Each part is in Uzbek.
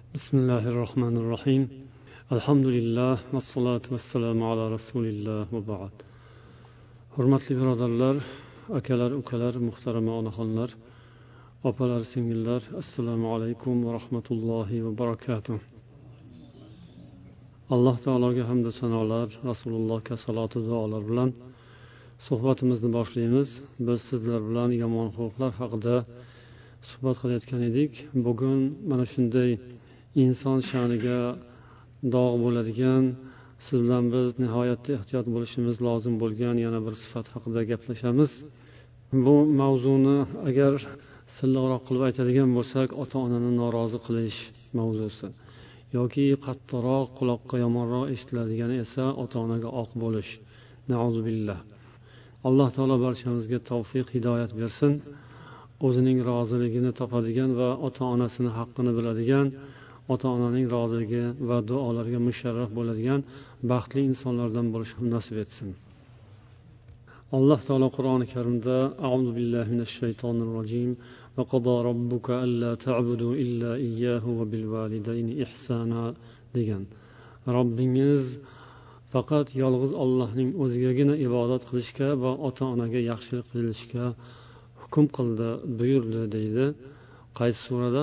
بسم الله الرحمن الرحيم الحمد لله والصلاة والسلام على رسول الله وبعد. Hurmatli birodarlar, akalar, ukalar, muhtarama onaxonlar, opalar, singillar, assalomu alaykum va rahmatullohi va barakatuh. Alloh taologa hamd va sanolar, Rasulullohga salot va duolar bilan suhbatimizni boshlaymiz. Biz sizlar bilan yomon xulqlar haqida suhbat qilayotgan edik. Bugun mana shunday inson sha'niga dog' bo'ladigan, siz bilan biz nihoyatda ehtiyot bo'lishimiz lozim bo'lgan yana bir sifat haqida gaplashamiz. Bu mavzuni agar silliqroq qilib aytadigan bo'lsak, ota-onani norozi qilish mavzusi yoki qattiqroq, quloqqa yomonroq eshitiladigani esa ota-onaga oq bo'lish. Nauzubillah. Alloh taolo barchamizga tavfiq, hidoyat bersin. O'zining roziligini topadigan va ota-onasini haqqini biladigan, ota-onaning roziligi va duolariga musharraf bo'ladigan baxtli insonlardan bo'lishni nasib etsin. Alloh taolo Qur'oni Karimda A'udhu billahi minash shaytonir rojim va qada robbuka alla ta'budu illa iyyahu va bil validayni ihsana degan. Robbingiz faqat yolg'iz Allohning o'zigagina ibodat qilishga va ota-onaga yaxshilik qilishga hukm qildi, buyurdi deydi. Qaysi surada?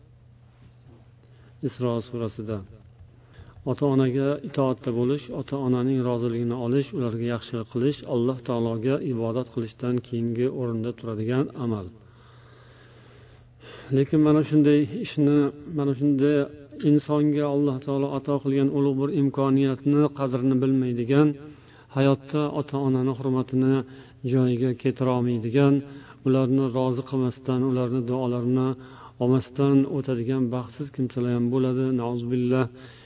Isro surasida. Ota-onaga itoatda bo'lish, ota-onaning roziligini olish, ularga yaxshilik qilish Alloh taologa ibodat qilishdan keyingi o'rinda turadigan amal. Lekin mana shunday ishni, mana shunday insonga Alloh taolo ato qilgan ulug' bir imkoniyatni qadrini bilmaydigan, hayotda ota-onani hurmatini joyiga keltira olmaydigan, ularni rozi qilmasdan, ularni duolarini olmasdan o'tadigan baxtsiz kimsalar ham bo'ladi, nauzubillah.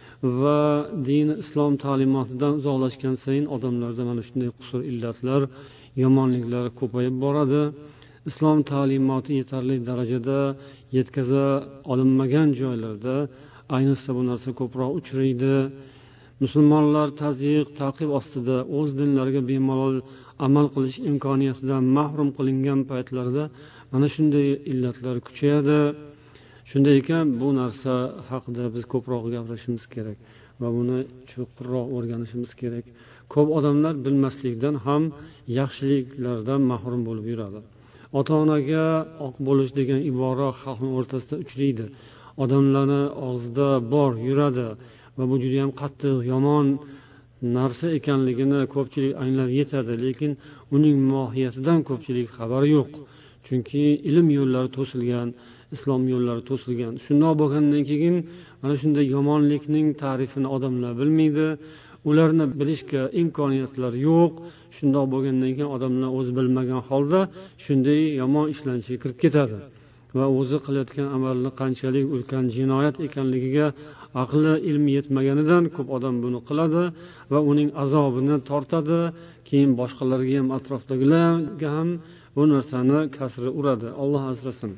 Va din, islom ta'limotidan uzoqlashgan sayin odamlarda mana shunday qusur, illatlar, yomonliklar ko'payib boradi. Islom ta'limoti yetarli darajada yetkaza olinmagan joylarda ayniqsa bu narsa ko'proq uchraydi. Musulmonlar tazyiq, ta'qib ostida o'z dinlariga bemalol amal qilish imkoniyatidan mahrum qilingan paytlarda mana shunday illatlar kuchayadi. Shunday ekan, bu narsa haqida biz ko'proq gapirishimiz kerak va buni chuqurroq o'rganishimiz kerak. Ko'p odamlar bilmaslikdan ham yaxshiliklardan mahrum bo'lib yuradi. Ota-onaga oq bo'lish degan ibora xalqning o'rtasida uchraydi. Odamlarning og'zida bor, yuradi va bu juda ham qattiq, yomon narsa ekanligini ko'pchilik anglab yetadi, lekin uning mohiyatidan ko'pchilik xabari yo'q. Chunki ilm yo'llari to'silgan, islom yo'llari to'silgan. Shundoq bo'lgandan keyin mana shunday yomonlikning ta'rifini odamlar bilmaydi, ularni bilishga imkoniyatlari yo'q. Shundoq bo'lgandan keyin odamlar o'zi bilmagan holda shunday yomon ishlarga kirib ketadi va o'zi qilayotgan amalni qanchalik ulkan jinoyat ekanligiga aqli, ilmi yetmaganidan ko'p odam buni qiladi va uning azobini tortadi. Keyin boshqalarga ham, atrofdagilarga ham bu narsani kasri uradi. Alloh asrasin.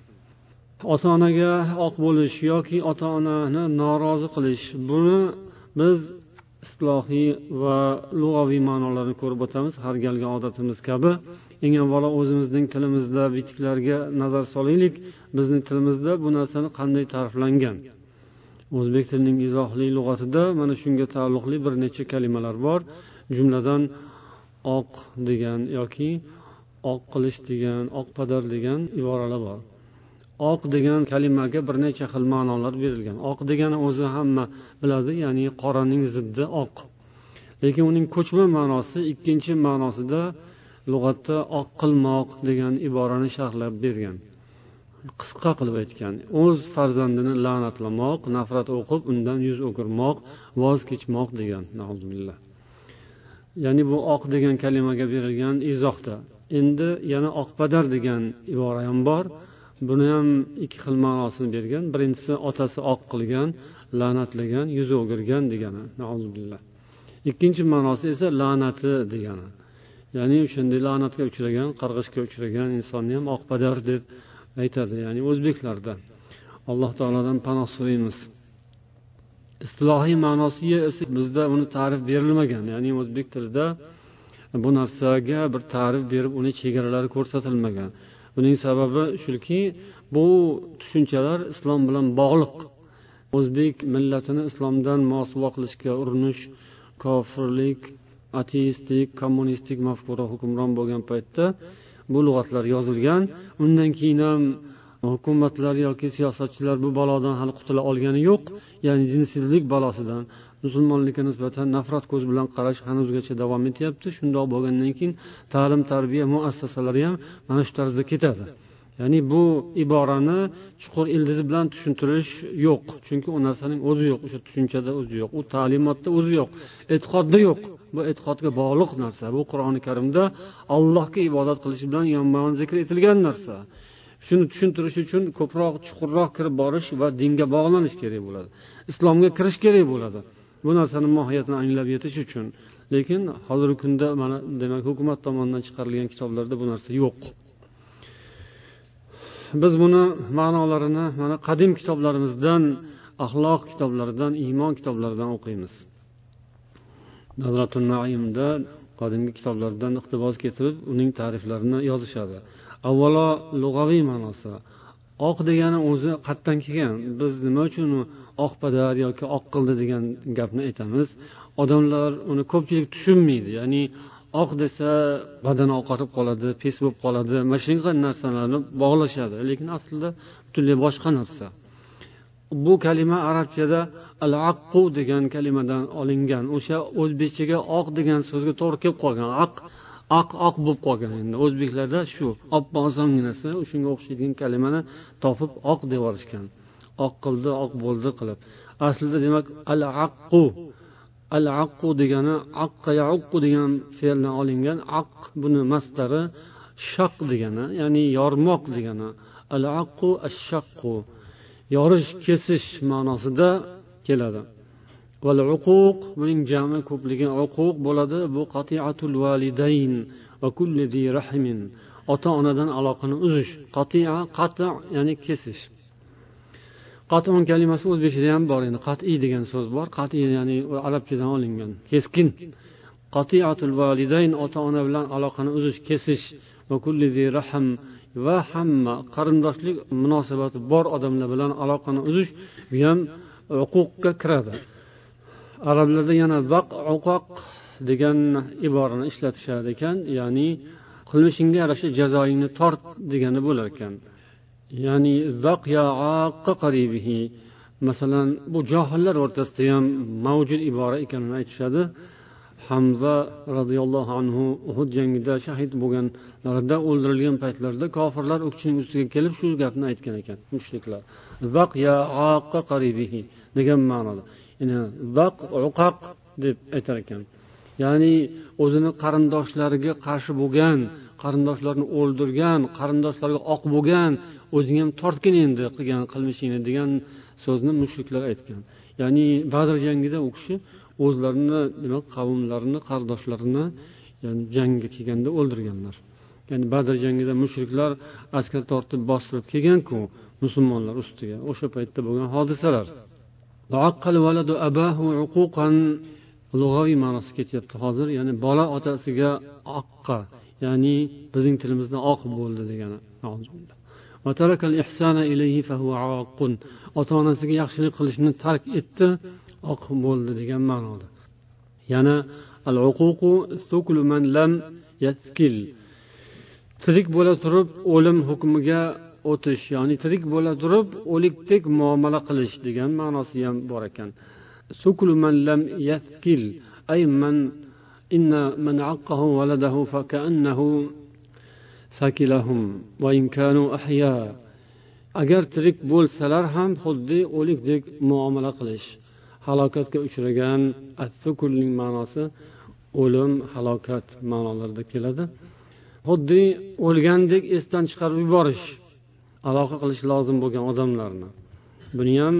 Ota-onaga oq bo'lish yoki ota-onani norozi qilish, buni biz islohiy va lug'aviy ma'nolarini ko'rib o'tamiz, har galgi odatimiz kabi. Eng avvalo o'zimizning tilimizda bitiklarga nazar solaylik. Bizning tilimizda bu narsani qanday ta'riflangan? O'zbek tilining izohli lug'atida mana shunga taalluqli bir necha kalimalar bor. Jumladan oq degan yoki oq qilish degan, oq padar degan iboralar bor. Oq degan kalimaga bir necha xil ma'nolar berilgan. Oq degani o'zi hamma biladi, ya'ni qoraning ziddi oq. Lekin uning ko'chma ma'nosi, ikkinchi ma'nosida lug'atda oq qilmoq degan iborani sharhlab bergan. Qisqa qilib aytgan, o'z farzandini la'natlamoq, nafrat o'qib, undan yuz o'girmoq, voz kechmoq degan. Nauzubillah. Ya'ni bu oq degan kalimaga berilgan izohda. Endi yana oqpadar degan ibora ham bor. Buni ham ikki xil ma'nosini bergan. Birinchisi otasi oq qilgan, la'natlagan, yuz o'girgan degani. Nauzubillah. Ikkinchi ma'nosi esa la'nati degani. Ya'ni o'shanday la'natga uchragan, qarg'ishga uchragan insonni ham oqpadar deb aytadi, ya'ni o'zbeklarda. Alloh taoladan panoh so'raymiz. Istilohiy ma'nosiga esa bizda uni ta'rif berilmagan, ya'ni o'zbek tilida bu narsaga bir ta'rif berib, uni chegaralari ko'rsatilmagan. Buning sababi shuki, bu tushunchalar islom bilan bog'liq. o'zbek millatini islomdan mosuvo qilishga urinish, kofirlik, ateistik, kommunistik mafkura hukmron bo'lgan paytda bu lug'atlar yozilgan. Undan keyin ham hukumatlar yoki siyosatchilar bu balodan hali qutula olgani yo'q. Ya'ni dinsizlik balosidan musulmonlikka nisbatan nafrat ko'z bilan qarash hanuzgacha davom etyapti. Shundoq bo'lgandan keyin ta'lim tarbiya muassasalari ham mana shu tarzda ketadi. Ya'ni bu iborani chuqur ildizi bilan tushuntirish yo'q. Chunki u narsaning o'zi yo'q, o'sha tushunchada o'zi yo'q, u ta'limotda o'zi yo'q, e'tiqodda yo'q. Bu e'tiqodga bog'liq narsa. Bu Qur'oni Karimda Allohga ibodat qilish bilan yonma-yon zikr etilgan narsa. Shuni tushuntirish uchun ko'proq chuqurroq kirib borish va dinga bog'lanish kerak bo'ladi. Islomga kirish kerak bo'ladi. Bu narsaning mohiyatini anglab yetish uchun. Lekin hozirgi kunda mana demak hukumat tomonidan chiqarilgan kitoblarda bu narsa yo'q. Biz buni ma'nolarini mana qadim kitoblarimizdan, axloq kitoblaridan, iymon kitoblaridan o'qiymiz. Nadratun Naimda qadimgi kitoblardan iqtibos keltirib, uning ta'riflarini yozishadi. Avvalo lug'aviy ma'nosi. Oq degani o'zi qatdan kelgan. Biz nima uchun oq padar yoki oq qildi degan gapni aytamiz? Odamlar uni ko'pchilik tushunmaydi. Ya'ni oq desa badani oqarib qoladi, pes bo'lib qoladi, mashinaga narsalarni bog'lashadi. Lekin aslida butunlay boshqa narsa. Bu kalima arabchada al-aqqu degan kalimadan olingan. O'sha o'zbekchaga oq degan so'zga to'g'ri kelib qolgan. Oq bo'lib qolgan. Endi o'zbeklarda shu oppoq songinasi shunga o'xshaydigan kalimani topib oq deb olishgan. Oq qildi, oq bo'ldi qilib. Aslida demak al-aqqu degani aqqa ya'uqqu degan fe'ldan olingan. Aq buni masdari shaq degani, ya'ni yormoq degani. Al-aqqu ash-shaqqu. Yorish, kesish ma'nosida keladi. Val uquq buning jami ko'pligi uquq bo'ladi. Bu qati'atul validayn va kulli zi rahimin. Ota-onadan aloqani uzish. Qati' ya'ni kesish. Qat'un kalimasi o'zbekchada ham bor endi. Qat'iy degan so'z bor. Qat'iy ya'ni arabchadan olingan. Keskin. Qati'atul validayn ota-ona bilan aloqani uzish, kesish. Va kulli zi rahim va hamma qarindoshlik munosabati bor odamlar bilan aloqani uzish bu ham uquqqa kiradi. Arablarda yana uquq degan iborani ishlatishar ekan, ya'ni qilmishingga yarasha jazoingni tort degani bo'lar ekan. Ya'ni zaq ya'aqqa qaribihi. Masalan, bu johillar o'rtasida ham mavjud ibora ekanini aytishadi. Hamza radhiyallohu anhu Uhud jangida shahid bo'lganlarida o'ldirilgan paytlarida kofirlar o'kchining ustiga kelib shu gapni aytgan ekan, mushriklar. Zaq ya'aqqa qaribihi degan ma'noda. Ya'ni zaq uqaq deb aytar ekan. Ya'ni o'zini qarindoshlariga qarshi bo'lgan, qarindoshlarni o'ldirgan, qarindoshlariga oq bo'lgan, o'zing ham tortgin endi qilgan qilmishingni degan so'zni mushriklar aytgan. Ya'ni Badr jangida u kishi o'zlarini, demak, qavmlarini, qardoshlarini, ya'ni jangga kelganda o'ldirganlar. Ya'ni Badr jangida mushriklar askar tortib bostirib kelgan-ku musulmonlar ustiga. O'sha paytda bo'lgan hodisalar. Ta'aqqal waladu abahu uquqan lug'aviy ma'nosi ketyapti hozir, ya'ni bola otasiga oqqa, ya'ni bizning tilimizda oq bo'ldi degani. Va tarakal ihsana ilayhi fa huwa aqqun. Ota-onasiga yaxshilik qilishni tark etdi, oq bo'ldi degan ma'noda. Yana al-uququ suklu man lam yaskil. Tirik bo'la turib o'lim hukmiga o'tish, ya'ni tirik bo'la turib o'likdek muomala qilish degan ma'nosi ham bor ekan. Suklu man lam yaskil ay man inna man aqqahu waladahu fa ka'annahu sakilahum va in kanu ahya. Agar tirik bo'lsalar ham xuddi o'likdek muomala qilish. Halokatga uchragan as-sukulning ma'nosi o'lim, halokat ma'nolarida keladi. Xuddi o'lgandek esdan chiqarib yuborish, aloqa qilish lozim bo'lgan odamlarni. Buni ham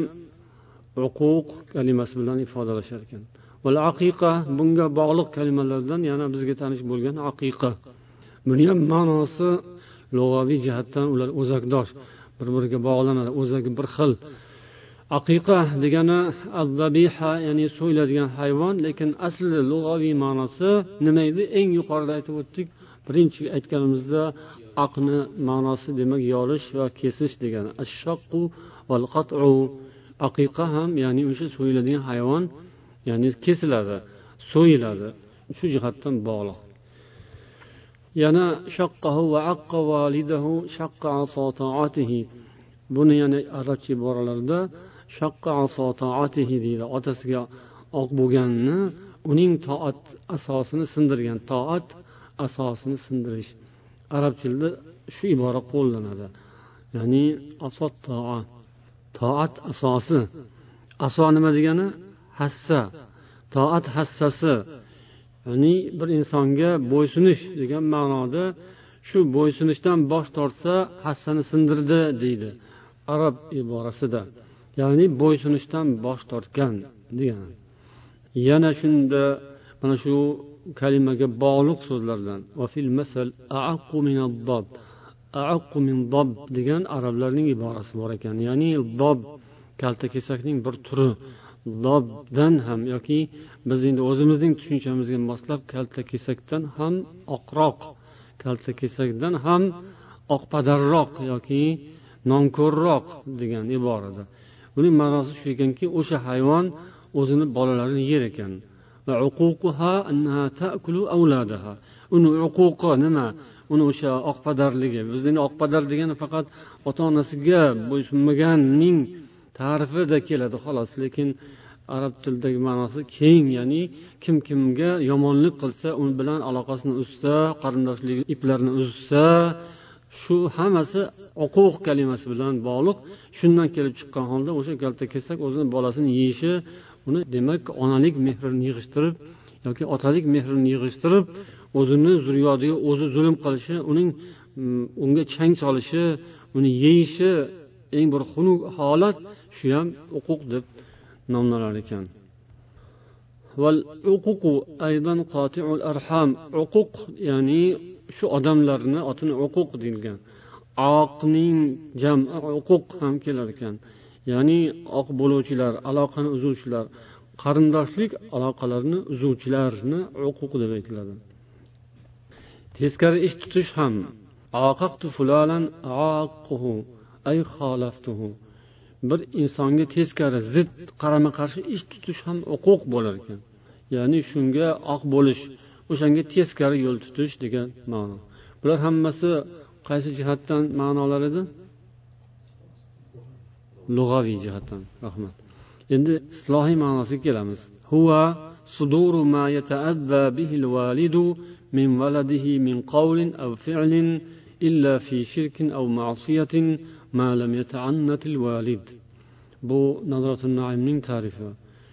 uquq kalimasi bilan ifodalashar ekan. Val aqiqa bunga bog'liq kalimalardan yana bizga tanish bo'lgan aqiqa. Buni ham ma'nosi lug'aviy jihatdan ular o'zakdosh, bir-biriga bog'lanadi, o'zagi bir xil. Aqiqa degani az-zabiha, ya'ni so'yiladigan hayvon, lekin asli lug'aviy ma'nosi nima edi? Eng yuqorida aytib o'tdik. Birinchi aytganimizda aqni ma'nosi demak yolish va kesish degani. Ash-shaqqu val qat'u aqiqa ham ya'ni o'sha so'yiladigan hayvon ya'ni kesiladi, so'yiladi. Shu jihatdan bog'liq. yana shaqqahu va aqqa validahu shaqqa asata'atihi. Buni yana arabcha iboralarda shaqqa asata'atihi deydi. Otasiga oq bo'lganini uning toat asosini sindirgan. Toat asosini sindirish. Arab tilida shu ibora qo'llanadi. Ya'ni asot toat asosi. Aso nima degani? Hassa. Toat hassasi. Ya'ni bir insonga bo'ysunish degan ma'noda shu bo'ysunishdan bosh tortsa hassani sindirdi deydi arab iborasida. Ya'ni bo'ysunishdan bosh tortgan degan. Yana shunda mana shu kalimaga bog'liq so'zlardan va fil masal a'aqqu min ad-dab. A'aqqu min dab degan arablarning iborasi bor ekan. Ya'ni dab kaltakesakning bir turi. Dobdan ham yoki biz endi o'zimizning tushunchamizga moslab kaltakesakdan ham oqroq, kaltakesakdan ham oqpadarroq yoki nonko'rroq degan iborada. Buning ma'nosi shu ekanki, o'sha hayvon o'zini bolalarini yer ekan. Va uququha annaha ta'kulu awladaha. Uni uquqi nima? Uni o'sha oqpadarligi. Bizning oqpadar degani faqat ota-onasiga bo'ysunmaganning ta'rifida keladi xolos, lekin arab tilidagi ma'nosi keng, ya'ni kim kimga yomonlik qilsa, u bilan aloqasini uzsa, qarindoshlik iplarini uzsa, shu hammasi uquq kalimasi bilan bog'liq. Shundan kelib chiqqan holda o'sha kaltakesak o'zini bolasini yeyishi, uni demak onalik mehrini yig'ishtirib yoki otalik mehrini yig'ishtirib, o'zini zurriyodiga o'zi zulm qilishi, unga chang solishi, uni yeyishi eng bir xunuk holat, shu ham uquq deb nomlanar ekan. Val uququ aydan qati'ul arham. Uquq ya'ni shu odamlarni otini uquq deyilgan. Oqning jam'i uquq ham kelar ekan. Ya'ni oq bo'luvchilar, aloqani uzuvchilar, qarindoshlik aloqalarini uzuvchilarni uquq deb aytiladi. Teskari ish tutish ham aqaqtu fulalan aqquhu ay xalaftuhu. Bir insonga teskari zid qarama qarshi ish tutish ham uquq bo'lar ekan. Ya'ni shunga oq bo'lish, o'shanga teskari yo'l tutish degan ma'no. Bular hammasi qaysi jihatdan ma'nolar edi? Lug'aviy jihatdan. Rahmat. Endi islohiy ma'nosiga kelamiz. Huwa suduru ma yata'adda bihi al-walidu min waladihi min qawlin aw fi'lin illa fi shirkin aw ma'siyatin ma lam yata'annat al-walid. Bu Nadratun Naimning ta'rifi.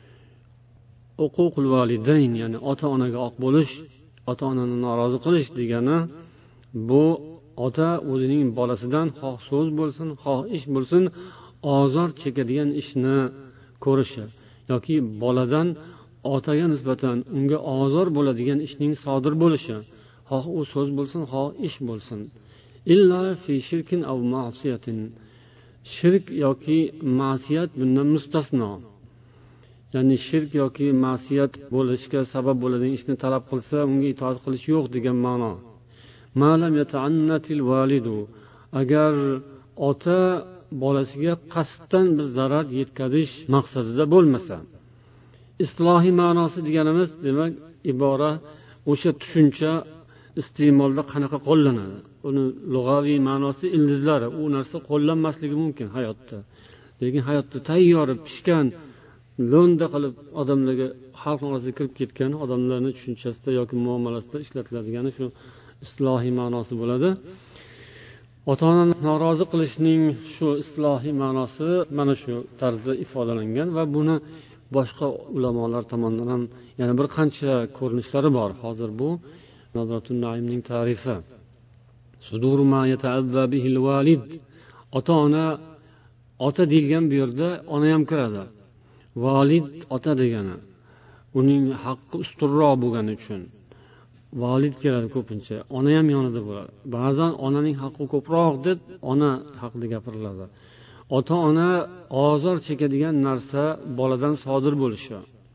Uququl validayn, ya'ni ota-onaga oq bo'lish, ota-onani norozi qilish degani bu ota o'zining bolasidan xoh so'z bo'lsin, xoh ish bo'lsin, ozor chekadigan ishni ko'rishi yoki boladan otaga nisbatan unga ozor bo'ladigan ishning sodir bo'lishi, xoh u so'z bo'lsin, xoh ish bo'lsin. Illa fi shirkin aw ma'siyatin. Shirk yoki ma'siyat bundan mustasno. Ya'ni shirk yoki ma'siyat bo'lishga sabab bo'ladigan ishni talab qilsa, unga itoat qilish yo'q degan ma'no. Ma'lam yata'annatil validu. Agar ota bolasiga qasddan bir zarar yetkazish maqsadida bo'lmasa. Islohiy ma'nosi deganimiz, demak, ibora o'sha tushuncha iste'molda qanaqa qo'llanadi? Uni lug'aviy ma'nosi ildizlari, u narsa qo'llanmasligi mumkin hayotda. Lekin hayotda tayyor pishgan lo'nda qilib odamlarga xalq orasiga kirib ketgan odamlarning tushunchasida yoki muomalasida ishlatiladigani shu islohiy ma'nosi bo'ladi. Ota-onani norozi qilishning shu islohiy ma'nosi mana shu tarzda ifodalangan va buni boshqa ulamolar tomonidan ham yana bir qancha ko'rinishlari bor. Hozir bu Nadratun Naimning ta'rifi. Suduru ma yata'adda bihi al-walid. Ota-ona, ota degan bu yerda ona ham kiradi. Valid ota degani. Uning haqqi ustunroq bo'lgani uchun valid keladi ko'pincha. Ona ham yonida bo'ladi. Ba'zan onaning haqqi ko'proq deb ona haqida gapiriladi. Ota-ona ozor chekadigan narsa boladan sodir bo'lishi.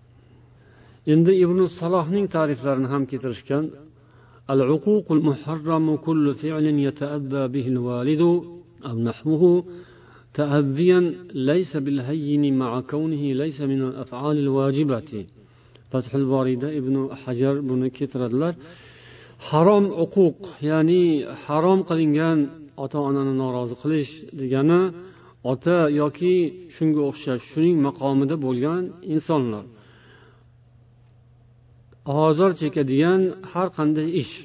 Endi Ibn Salohning ta'riflarini ham keltirishgan. Al-uququl muharramu kullu fi'lin yata'adda bihi al-walidu aw nahwuhu تأذيا ليس بالهين مع كونه ليس من الأفعال الواجبة. فتح الباري'da ibn Hajar buni keltiradilar. Harom uquq, ya'ni harom qilingan ota onani norozi qilish degani ota yoki shunga o'xshash shuning maqomida bo'lgan insonlar ozor chekadigan har qanday ish.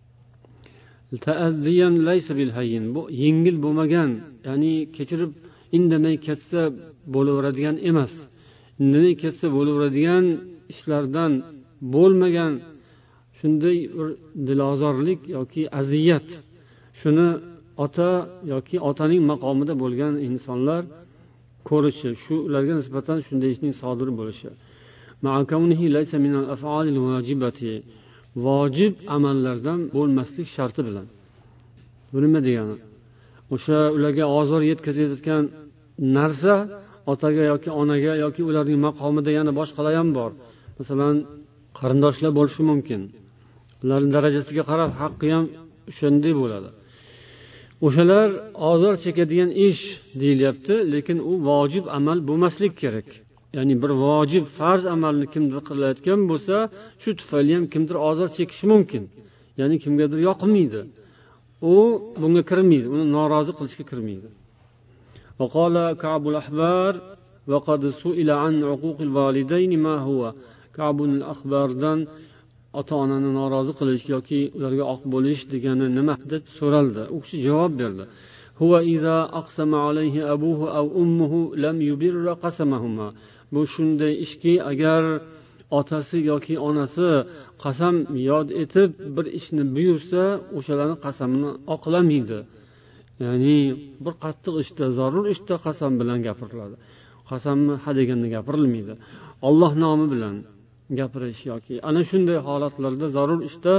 Ta'azziyan laysa bil hayyin, bu yengil bo'lmagan, ya'ni kechirib indamay ketsa bo'laveradigan emas. Indamay ketsa bo'laveradigan ishlardan bo'lmagan shunday bir dilozorlik yoki aziyat, shuni ota yoki otaning maqomida bo'lgan insonlar ko'rishi, shu ularga nisbatan shunday ishning sodir bo'lishi. Ma'akavnihi laysa minal af'alil wajibati, vojib amallardan bo'lmaslik sharti bilan. Bu nima degani? O'sha ularga ozor yetkazayotgan narsa otaga yoki onaga yoki ularning maqomida yana boshqalar ham bor. Masalan, qarindoshlar bo'lishi mumkin. Ularning darajasiga qarab haqqi ham o'shanday bo'ladi. O'shalar ozor chekadigan ish deyilyapti, lekin u vojib amal bo'lmaslik kerak. Ya'ni bir vojib farz amalni kimdir qilayotgan bo'lsa, shu tufayli ham kimdir ozor chekishi mumkin. Ya'ni kimgadir yoqmaydi. U bunga kirmaydi, uni norozi qilishga kirmaydi. Vaqala Ka'bul Ahbar va qad su'ila an uquqil validayn ma huwa. Ka'bul Ahbardan ota-onani norozi qilish yoki ularga oq bo'lish degani nima deb so'raldi. U kishi javob berdi. Huwa iza aqsama alayhi abuhu aw ummuhu lam yubirra qasamahuma. Bu shunday ishki, agar otasi yoki onasi qasam yod etib bir ishni buyursa, o'shalarning qasamini oqlamaydi. Ya'ni bir qattiq ishda, zarur ishda qasam bilan gapiriladi. Qasamni hadeganda gapirilmaydi. Alloh nomi bilan gapirish yoki ana shunday holatlarda zarur ishda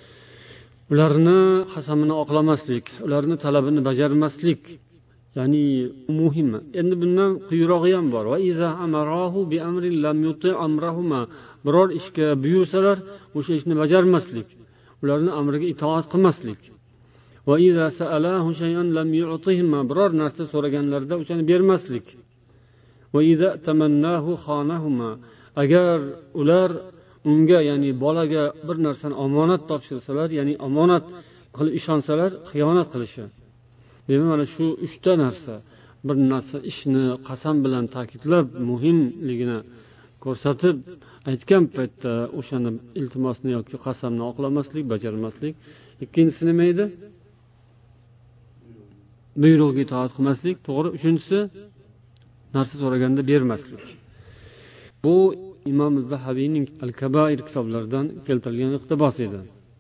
ularni qasamini oqlamaslik, ularni talabini bajarmaslik, ya'ni muhim. Endi bundan quyurog'i ham bor. Va iza amarahu bi amrin lam yuti amrahuma. Biror ishga buyursalar, o'sha ishni bajarmaslik, ularni amriga itoat qilmaslik. Va iza sa'alahu shay'an lam yu'tihima. Biror narsa so'raganlarida o'shani bermaslik. Va iza tamannahu khanahuma. Agar ular unga, ya'ni bolaga bir narsani omonat topshirsalar, ya'ni omonat qilib ishonsalar, xiyonat qilishi. Demak, mana shu 3 ta narsa, bir narsa ishni qasam bilan ta'kidlab, muhimligini ko'rsatib aytgan paytda o'shani iltimosni yoki qasamni oqlamaslik, bajarmaslik. Ikkinchisi nima edi? Buyruqqa itoat qilmaslik, to'g'ri. Uchinchisi narsa so'raganda bermaslik. Bu Imom Zahabiyning Al-Kabair kitoblaridan keltirilgan iqtibos edi.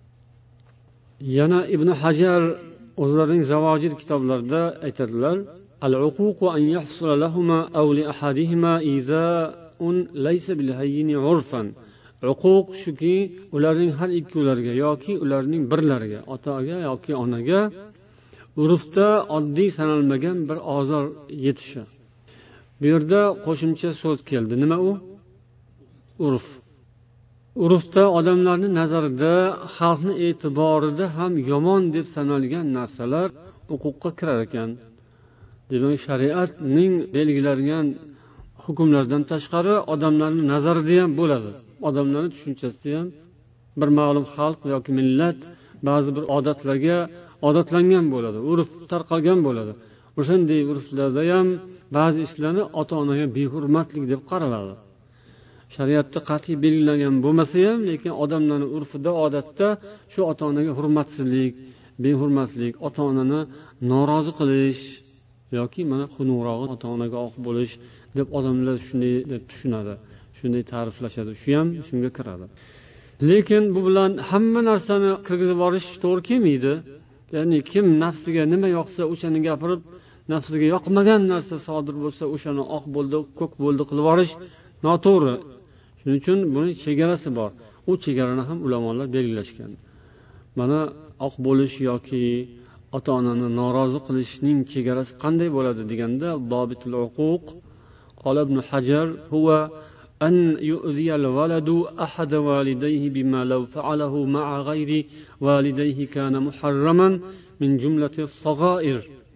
Yana Ibn Hajar o'zlarining Zavojir kitoblarida aytadilar: "Al-uququ an yahsula lahumma aw li ahadihima iza'un laysa bil hayyin 'urfan." Uquq shuki, ularning har ikkovlariga yoki ularning birlariga, otaga yoki onaga urfda oddiy sanalmagan bir ozor yetishi. Bu yerda qo'shimcha so'z keldi. Nima u? Urf. Urfda odamlarning nazarida, xalqning e'tiborida ham yomon deb sanalgan narsalar huquqqa kirar ekan. Demak, shariatning belgilangan hukmlardan tashqari odamlarning nazarida ham bo'ladi. Odamlarning tushunchasida ham bir ma'lum xalq yoki millat ba'zi bir odatlarga odatlangan bo'ladi, urf tarqalgan bo'ladi. O'shanday urflarda ham ba'zi ishlarni ota-onaga behurmatlik deb qaraladi. Shariatda qat'iy belgilangan bo'lmasa ham, lekin odamlarning urfida, odatda shu ota-onaga hurmatsizlik, behurmatlik, ota-onani norozi qilish yoki mana xunurog'i ota-onaga oq bo'lish deb odamlar shunday deb tushunadi, shunday ta'riflashadi. Shu ham shunga kiradi. Lekin bu bilan hamma narsani kirgizib yuborish to'g'ri kelmaydi. Ya'ni kim nafsiga nima yoqsa o'shani gapirib, nafsiga yoqmagan narsa sodir bo'lsa, o'shani oq bo'ldi, ko'k bo'ldi qilib yuborish noto'g'ri. Shuning uchun buning chegarasi bor. U chegarani ham ulamolar belgilashgan. Mana oq bo'lish yoki ota-onani norozi qilishning chegarasi qanday bo'ladi deganda, dobitul uquq qala ibn Hajar huwa an yu'ziya al-waladu ahad walidayhi bima law fa'alahu ma'a ghayri walidayhi kana muharraman min jumlati as-saghair.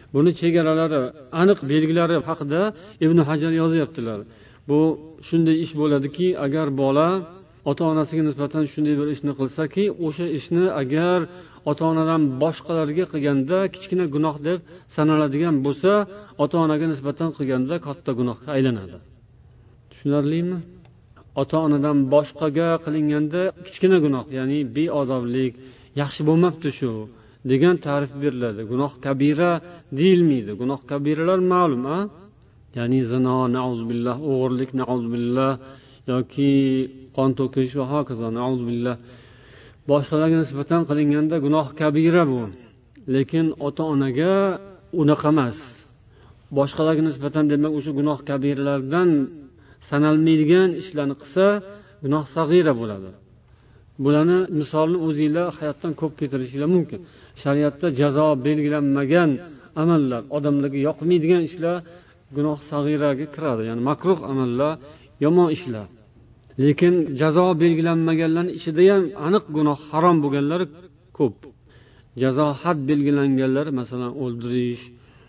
Buni chegaralari, aniq belgilari haqida Ibn Hajar yozyaptilar. Bu shunday ish bo'ladiki, agar bola ota-onasiga nisbatan shunday bir ishni qilsaki, o'sha ishni agar ota-onadan boshqalarga qilganda kichkina gunoh deb sanaladigan bo'lsa, ota-onaga nisbatan qilganda katta gunohga aylanadi. Tushunarlimi? Ota-onadan boshqaga qilinganda kichkina gunoh, ya'ni beodoblik, yaxshi bo'lmabdi shu degan ta'rif beriladi. Gunoh kabira deyilmaydi. Gunoh kabiralar ma'lum, ya'ni zino, nauzbillah, o'g'irlik, nauzbillah yoki qon to'kish va hokazo, nauzbillah. Boshqalarga nisbatan qilinganda gunoh kabira bu. Lekin ota-onaga unaqa emas. Boshqalarga nisbatan demak o'sha gunoh kabiralardan sanalmaydigan ishlarni qilsa, gunoh sag'ira bo'ladi. Bularni misolni o'zingizlar hayotdan ko'p keltirishinglar mumkin. Shariatda jazo belgilanmagan amallar, odamlarga yoqmaydigan ishlar gunoh sag'iraga kiradi, ya'ni makruh amallar, yomon ishlar. Lekin jazo belgilanmaganlarning ichida ham aniq gunoh, harom bo'lganlari ko'p. Jazo had belgilanganlar, masalan, o'ldirish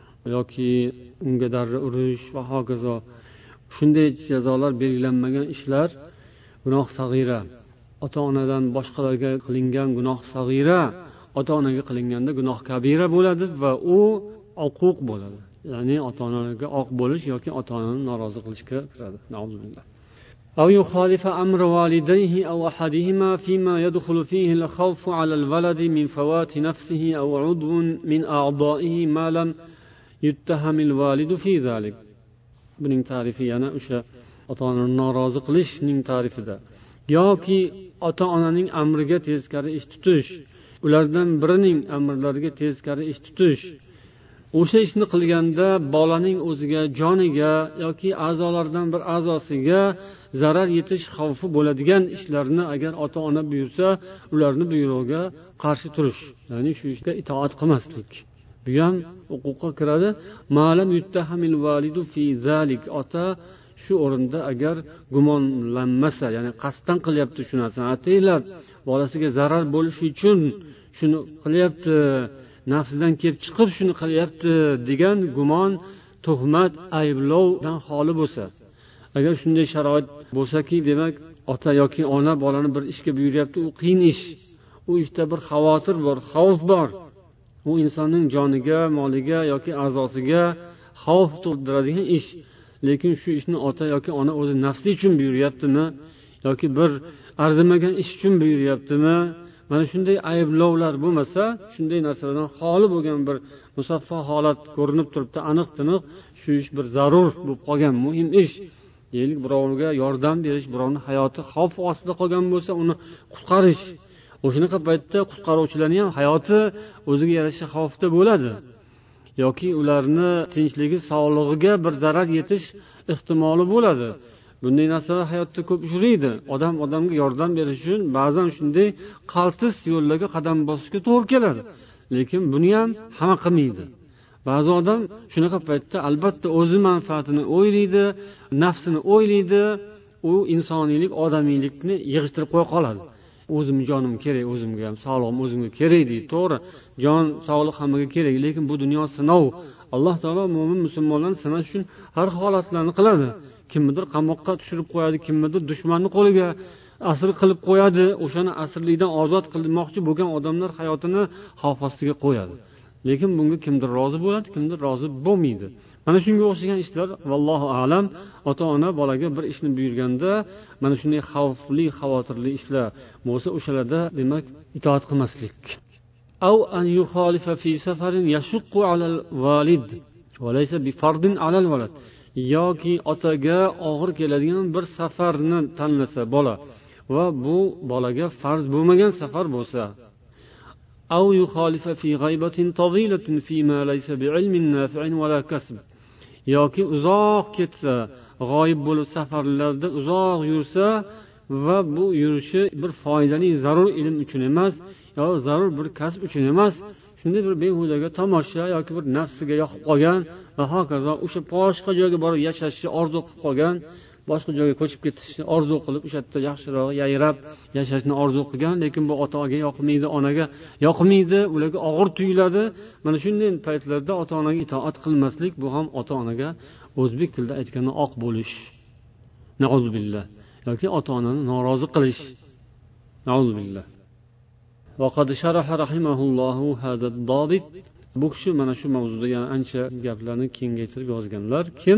yoki unga darra urish va hokazo. Shunday jazolar belgilanmagan ishlar gunoh sag'ira. Ota-onadan boshqalarga qilingan gunoh sag'ira, ota-onaga qilinganda gunoh kabira bo'ladi va u uquq bo'ladi. Ya'ni ota-onaga oq bo'lish yoki ota-onani norozi qilishga kiradi. Nauzubillah. أو يخالف أمر والديه أو أحدهما فيما يدخل فيه الخوف على الولد من فوات نفسه أو عضو من أعضائه ما لم يتهم الوالد في ذلك. Buning ta'rifi yana o'sha ota-onani norozi qilishning ta'rifida. Yoki ota-onaning amriga teskari ish tutish, ulardan birining amrlariga teskari ish tutish. O'sha ishni qilganda bolaning o'ziga, joniga yoki a'zolaridan bir a'zosiga zarar yetish xavfi bo'ladigan ishlarni agar ota-ona buyursa, ularni buyrug'iga qarshi turish, ya'ni shu ishga itoat qilmaslik. Bu ham huquqqa kiradi. Ma'lam yuttahamil validu fi zalik. Ota shu o'rinda agar gumonlanmasa, ya'ni qasddan qilyapti shu narsani, ataylab bolasiga zarar bo'lishi uchun shuni qilyapti, nafsidan kelib chiqib shuni qilyapti degan gumon, tuhmat, ayblovdan xoli bo'lsa, agar shunday sharoit bo'lsaki, demak ota yoki ona bolani bir ishga buyuryapti, u qiyin ish, u ishda bir xavotir bor, xavf bor, u insonning joniga, moliga yoki a'zosiga xavf tug'diradigan ish. Lekin shu ishni ota yoki ona o'zi nafsi uchun buyuryaptimi yoki bir arzimagan ish uchun buyuryaptimi, mana shunday ayblovlar bo'lmasa, shunday narsalardan xoli bo'lgan bir musaffo holat ko'rinib turibdi, aniq-tiniq shu ish bir zarur bo'lib qolgan muhim ish. Deylik, birovga yordam berish, birovning hayoti xavf ostida qolgan bo'lsa, uni qutqarish. O'shanaqa paytda qutqaruvchilarning ham hayoti o'ziga yarasha xavfda bo'ladi. Yoki ularni tinchligi, sog'lig'iga bir zarar yetish ehtimoli bo'ladi. Bunday narsalar hayotda ko'p uchraydi. Odam odamga yordam berish uchun ba'zan shunday qaltis yo'llarga qadam bosishga to'g'ri keladi. Lekin buni ham hamma qilmaydi. Ba'zi odam shunaqa paytda albatta o'zi manfaatini o'ylaydi, nafsini o'ylaydi, u insoniylik, odamiylikni yig'ishtirib qo'ya qoladi. O'zim jonim kerak, o'zimga ham sog'lig'im o'zimga kerak deydi. To'g'ri, jon, sog'liq hammaga kerak, lekin bu dunyo sinov. Alloh taolo mo'min musulmonlarni sinash uchun har holatlarni qiladi. Kimnidir qamoqqa tushirib qo'yadi, kimnidir dushmanni qo'liga asir qilib qo'yadi. O'shani asirlikdan ozod qilmoqchi bo'lgan odamlar hayotini xavf ostiga qo'yadi. Lekin bunga kimdir rozi bo'ladi, kimdir rozi bo'lmaydi. Mana shunga o'xshagan ishlar, vallohu a'lam, ota-ona bolaga bir ishni buyurganda, mana shunday xavfli, xavotirli ishlar bo'lsa, o'shalarda demak itoat qilmaslik. Aw an yukhalifa fi safarin yashuqqu 'alal valid va laysa bi fardin 'alal walad. Yoki otaga og'ir keladigan bir safarni tanlasa bola va bu bolaga farz bo'lmagan safar bo'lsa, aw yukhalifa fi ghaybatin tawilatin fi ma laysa bi 'ilmin nafi'in wa la kasb. Yoki uzoq ketsa, g'oyib bo'lib safarlarda uzoq yursa va bu yurishi bir foydali zarur ilm uchun emas, yo zarur bir kasb uchun emas, shunday bir behudaga tomosha yoki bir nafsiga yoqib qolgan va hokazo o'sha boshqa joyga borib yashashni orzu qilib qolgan boshqa joyga ko'chib ketishni orzu qilib o'sha yerda yaxshiroq yayrab yashashni orzu qilgan, lekin bu otaga yoqmaydi, onaga yoqmaydi, ularga og'ir tuyuladi. Mana shunday paytlarda ota onaga itoat qilmaslik, bu ham ota onaga o'zbek tilida aytganda oq bo'lish, nauzubillah, yoki ota onani norozi qilish, nauzubillah. وقد شرح رحمه الله هذا الضابط. Bu kishi mana shu mavzuda yana ancha gaplarni kengaytirib yozganlar. Kim?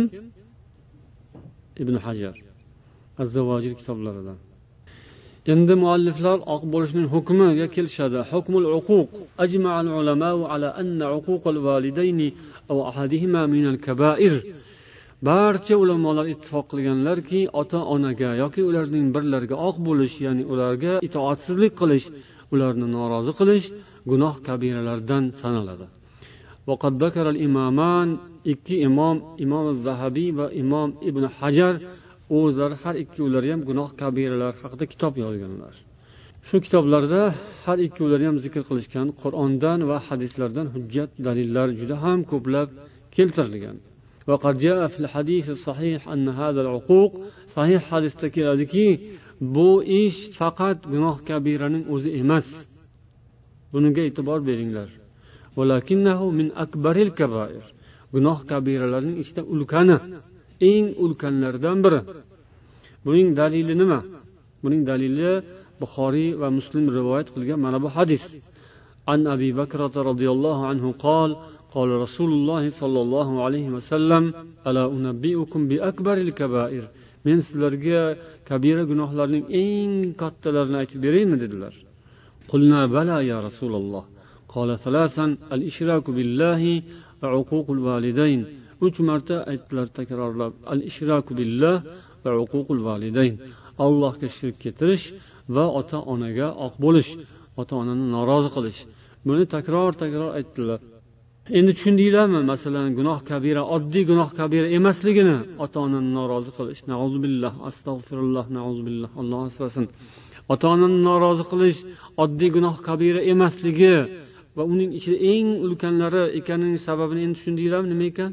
Ibn Hajar Az-Zawajir kitoblaridan. Endi mualliflar oq bo'lishning hukmiga kelishadi. Hukmul uquq. Ajma'a al-ulama ala anna uquq al-walidayn aw ahadihima min al-kaba'ir. Barcha ulamolar ittifoq qilganlarki, ota-onaga yoki ularning birlariga oq bo'lish, ya'ni ularga itoatsizlik qilish, ularni norozi qilish gunoh kabiralardan sanaladi. Vaqad zakara al-imaman, ikki imom, Imom az-Zahabiy va Imom Ibn Hajar, o'zlar har ikkovlari ham gunoh kabiralar haqida kitob yozganlar. Shu kitoblarda har ikkovlari ham zikr qilishgan Qur'ondan va hadislardan hujjat dalillar juda ham ko'plab keltirilgan. Vaqad jaa fil hadis sahih anna hada al-uquq, sahih hadisda keladiki, bu ish faqat gunoh kabiraning o'zi emas. Bunga e'tibor beringlar. Walakinnahu min akbaril kabair. Gunoh kabiralarning ichida ulkani, eng ulkanlardan biri. Buning dalili nima? Buning dalili Buxoriy va Muslim rivoyat qilgan mana bu hadis. An Abi Bakr radhiyallohu anhu qala قال رسول الله صلى الله عليه وسلم ألا أنبئكم بأكبر الكبائر. Men sizlarga kabira gunohlarning eng kattalarini aytib beraymi dedilar. Qulna bala ya Rasululloh. Qala salasan al-ishraku billahi va uququl validayn. 3 marta aytdilar takrorlab. Al-ishraku billah va uququl validayn. Allohga shirk keltirish va ota onaga oq bo'lish, ota onani norozi qilish. Buni takror aytdilar. Endi tushundinglarmi? Masalan, gunoh kabira oddiy gunoh kabira emasligini, ota onani norozi qilish. Nauzubillah, astag'firulloh, nauzubillah, Alloh asrasin. Ota onani norozi qilish oddiy gunoh kabira emasligi va uning ichida eng ulkanlari ekanining sababini endi tushundinglarmi nima ekan?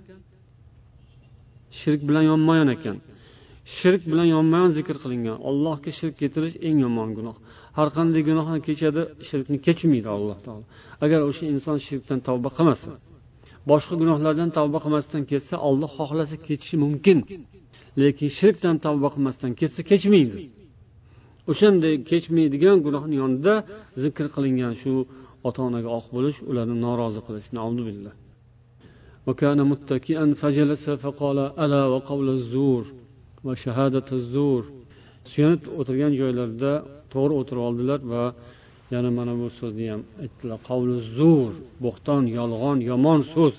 Shirk bilan yonma-yon ekan. Shirk bilan yonma-yon zikr qilingan. Allohga shirk keltirish eng yomon gunoh. Har qanday gunohni kechadi, shirkni kechmaydi Alloh taolo. Agar o'sha inson shirkdan tavba qilmasa, boshqa gunohlardan tavba qilmasdan ketsa, Alloh xohlasa kechishi mumkin. Lekin shirkdan tavba qilmasdan ketsa kechmaydi. O'shanday kechmaydigan gunohning yonida zikr qilingan shu ota-onaga oq bo'lish, ularni norozi qilish. Nauzubillah. Va kana muttaki'an fajalasa faqala ala wa qawla az-zur va shahadatu az-zur. Suyanib o'tirgan joylarida to'g'ri o'tirib oldilar va yana mana bu so'zni ham aytdilar. Qavlu zur, bo'xton, yolg'on, yomon so'z,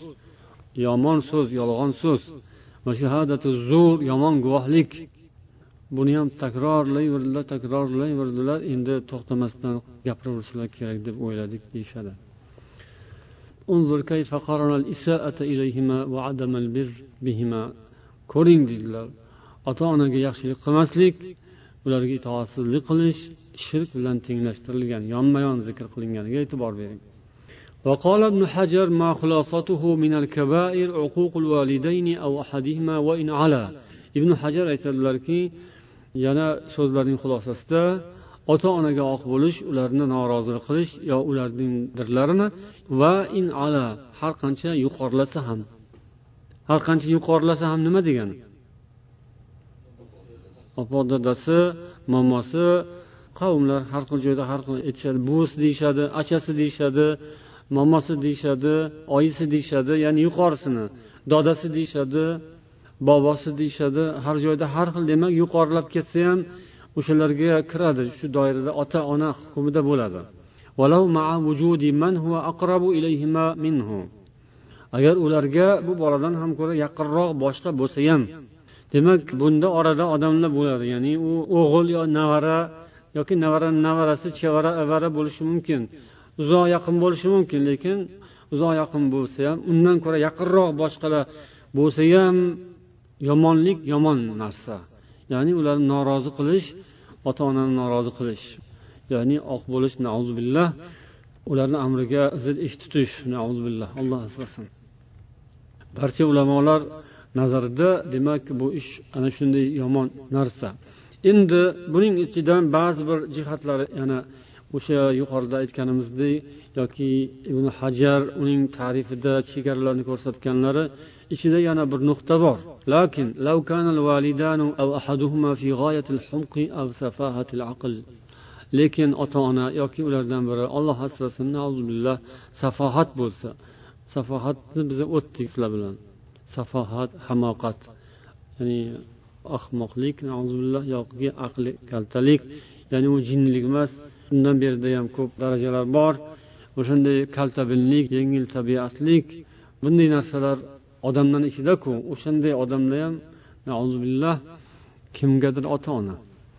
yolg'on so'z. Va shahadatu zur, yomon guvohlik. Buni ham takrorlayverdilar. Endi to'xtamasdan gapiraversalar kerak deb o'yladik deyshadi. Unzur kayfa qarana al-isa'ata ilayhima va adama al-bir bihima. Ko'ring dedilar. Ota-onaga yaxshilik qilmaslik, ularga itoatsizlik qilish shirk bilan tenglashtirilgan, yonma-yon zikr qilinganiga e'tibor bering. وقال ابن حجر ما خلاصته من الكبائر عقوق الوالدين أو أحدهما وإن علا. Ibn Hajar aytadilarki, yana so'zlarning xulosasida ota-onaga oq bo'lish, ularni norozi qilish yo ularning dirlarini va in ala, har qancha yuqorilasa ham. Har qancha yuqorilasa ham nima degani? Opa dadasi, momosi, qavmlar har xil joyda har xil aytishadi. Buvisi deyshadi, achasi deyshadi, momosi deyshadi, oyisi deyshadi, ya'ni yuqorisini, dodasi deyshadi, bobosi deyshadi. Har joyda har xil, demak yuqorilab ketsa ham o'shalarga kiradi. Shu doirada ota-ona hukmida bo'ladi. Walau ma'a wujudi man huwa aqrabu ilayhima minhu. Agar ularga bu boradan ham ko'ra yaqinroq boshqa bo'lsa ham, demak bunda orada odamlar bo'ladi. Ya'ni u o'g'il yo navara yoki navarasi, chevara, avara bo'lishi mumkin. Uzoq yaqin bo'lishi mumkin, lekin uzoq yaqin bo'lsa ham, undan ko'ra yaqinroq boshqalar bo'lsa ham yomonlik yomon narsa. Ya'ni ularni norozi qilish, ota-onani norozi qilish. Ya'ni oq bo'lish, nauzubillah, ularning amriga zid ish tutish, nauzubillah, Alloh asrasin. Barcha ulamolar nazarida demak bu ish ana shunday yomon narsa. Endi buning ichidan ba'zi bir jihatlari yana o'sha yuqorida aytganimizdek yoki Ibn Hajar uning ta'rifida chegaralarni ko'rsatganlari ichida yana bir nuqta bor. Lakin law kana al-walidanu aw ahaduhuma fi ghayati al-humqi aw safahati al-aql. Lekin ota-ona yoki ulardan biri Alloh asrasin nauzubillah safohat bo'lsa, safohatni biz o'tdik sizlar bilan. Safohat, hamoqat, ya'ni ahmoqlik, nauzubillah yoki aqli kaltalik, ya'ni u jinnilik emas. Undan berida ham ko'p darajalar bor. O'shanday kaltabinlik, yengil tabiatlik, bunday narsalar odamdan ichida-ku. O'shanday odamda ham nauzubillah kimgadir ota-ona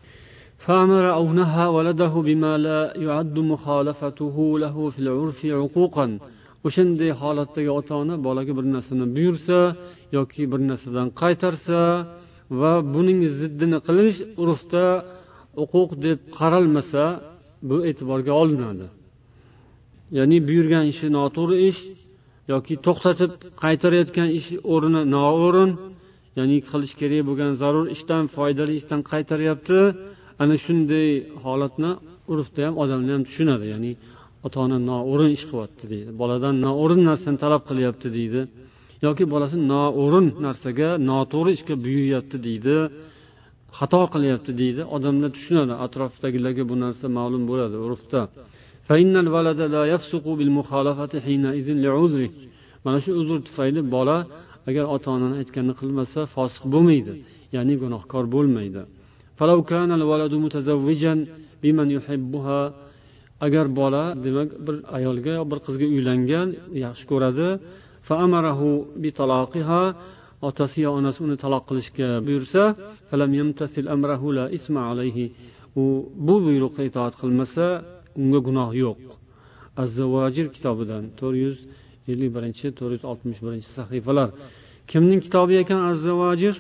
فأمر أو نهى ولده بما لا يعد مخالفته له في العرف عقوقا. O'shanday holatdagi ota-ona bolaga bir narsani buyursa yoki bir narsadan qaytarsa va buning ziddini qilish urfda huquq deb qaralmasa, bu e'tiborga olinadi. Ya'ni buyurgan ishi noto'g'ri ish yoki to'xtatib qaytarayotgan ish o'rni noo'rin, ya'ni qilish kerak bo'lgan zarur ishdan, foydali ishdan qaytaryapti. Ana shunday holatni urfda ham odamlar ham tushunadi. Ya'ni ota-ona noo'rin ish qilyapti deydi. Boladan noo'rin narsani talab qilyapti deydi. Yoki bolasi noo'rin narsaga, noto'g'ri ishga buyuryapti deydi. Xato qilyapti deydi. Odamlar tushunadi. Atrofdagilarga bu narsa ma'lum bo'ladi urfda. Fa innal walada la yafsuqu bil mukhalafati hina izin li'uzri. Mana shu uzr tufayli bola agar ota-onaning aytganini qilmasa fosiq bo'lmaydi, ya'ni gunohkor bo'lmaydi. فلو كان الولد متزوجا بمن يحبها. Agar bola demak bir ayolga bir qizga uylangan, yaxshi ko'radi, فأمره بطلاقها, otasi yo onasi uni taloq qilishga buyursa, فلم يمتثل أمره لا إثم عليه. U bu buyruqqa itoat qilmasa, unga gunoh yo'q. Az-Zawajir kitobidan 451-461 sahifalar. Kimning kitobi ekan Az-Zawajir?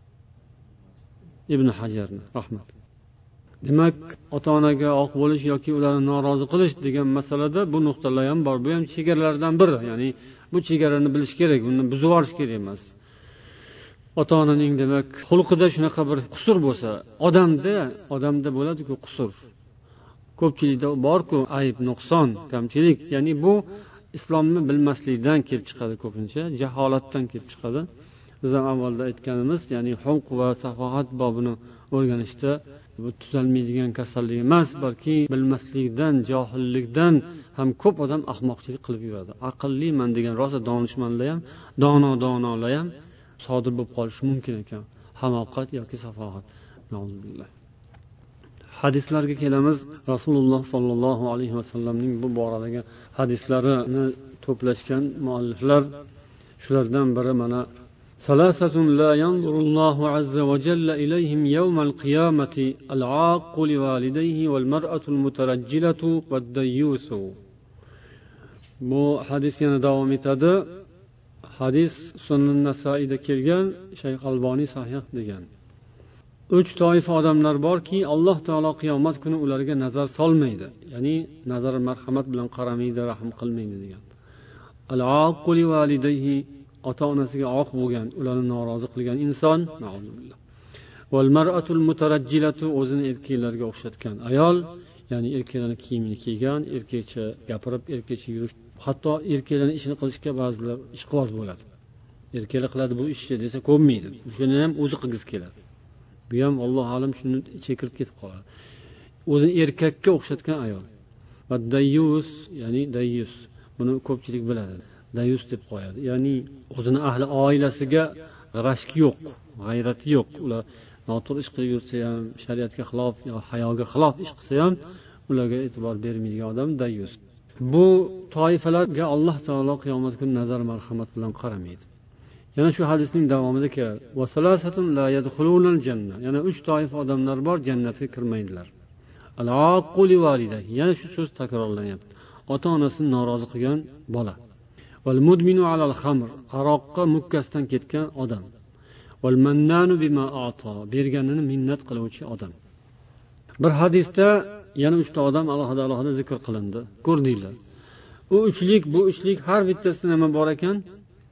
Ibn Hajarni rahmat. Demak, ota-onaga oq bo'lish yoki ularni norozi qilish degan masalada bu nuqtalar ham bor. Bu ham chegaralardan biri. Ya'ni bu chegarani bilish kerak, uni buzib yuborish kerak emas. Ota-onaning demak xulqida shunaqa bir qusur bo'lsa, odamda bo'ladi-ku qusur. Ko'pchilikda bor-ku ayb, nuqson, kamchilik. Ya'ni bu islomni bilmaslikdan kelib chiqadi ko'pincha, jaholatdan kelib chiqadi. Biz ham avvalda aytganimiz, ya'ni humq va safohat bobini o'rganishda bu tuzalmaydigan kasallik emas, balki bilmaslikdan, johillikdan ham ko'p odam ahmoqchilik qilib yuradi. Aqlliman degan rosa donishmandlar ham, donolar ham sodir bo'lib qolishi mumkin ekan. Hamoqat yoki safohat. Nauzubillah. Hadislarga kelamiz. Rasululloh sollallohu alayhi vasallamning bu boradagi hadislarini to'plashgan mualliflar, shulardan biri mana ثلاثة لا ينظر الله عز وجل إليهم يوم القيامة العاق لوالديه والمرأة المترجلة والديوث. Bu hadis yana davom etadi. Hadis Sunan Nasaiyda kelgan, Shayx Alboniy sahih degan. 3 toifa odamlar borki, Alloh taolo qiyomat kuni ularga nazar solmaydi. Ya'ni nazar marhamat bilan qaramaydi, rahm qilmaydi degan. Al-aaq liwalidayhi, ota-onasiga oq bo'lgan, ularni norozi qilgan inson, na'uzubillah. Wal mar'atul mutarajjilatu, o'zini erkaklarga o'xshatgan ayol, ya'ni erkaklarning kiyimini kiygan, erkakcha gapirib, erkakcha yurish, hatto erkaklarning ishini qilishga ba'zilar ishqiboz bo'ladi. Erkaklar qiladi bu ishni desa ko'nmaydi. Shuni ham o'zi qilgisi keladi. Bu ham Alloh alam shuni chekirib ketib qoladi. O'zini erkakka o'xshatgan ayol. Va dayyus, ya'ni dayyus, buni ko'pchilik biladi. Dayus deb qo'yadi. Ya'ni o'zini ahli oilasiga g'ashki yo'q, g'ayrati yo'q. Ular noto'g'ri ish qilib yursa ham, shariatga xilof yoki hayoga xilof ish qilsa ham, ularga e'tibor bermaydigan odam dayus. Bu toifalarga Alloh taolo qiyomat kuni nazar marhamat bilan qaramaydi. Yana shu hadisning davomida keladi. Va salasatun la yadkhulunal janna. Yana 3 toifa odamlar bor, jannatga kirmaydilar. Al-aqu li walidayhi. Yana shu so'z takrorlanyapti. Ota-onasini norozi qilgan bola. Wal mudminu alal khamr, aroqqa mukkasdan ketgan odam. Wal mannanu bima a'ta, berganini minnat qiluvchi odam. Bir hadisda yana 3 ta odam alohida zikr qilindi. Ko'rdinglar. Bu uchlik har bittasida nima bor ekan?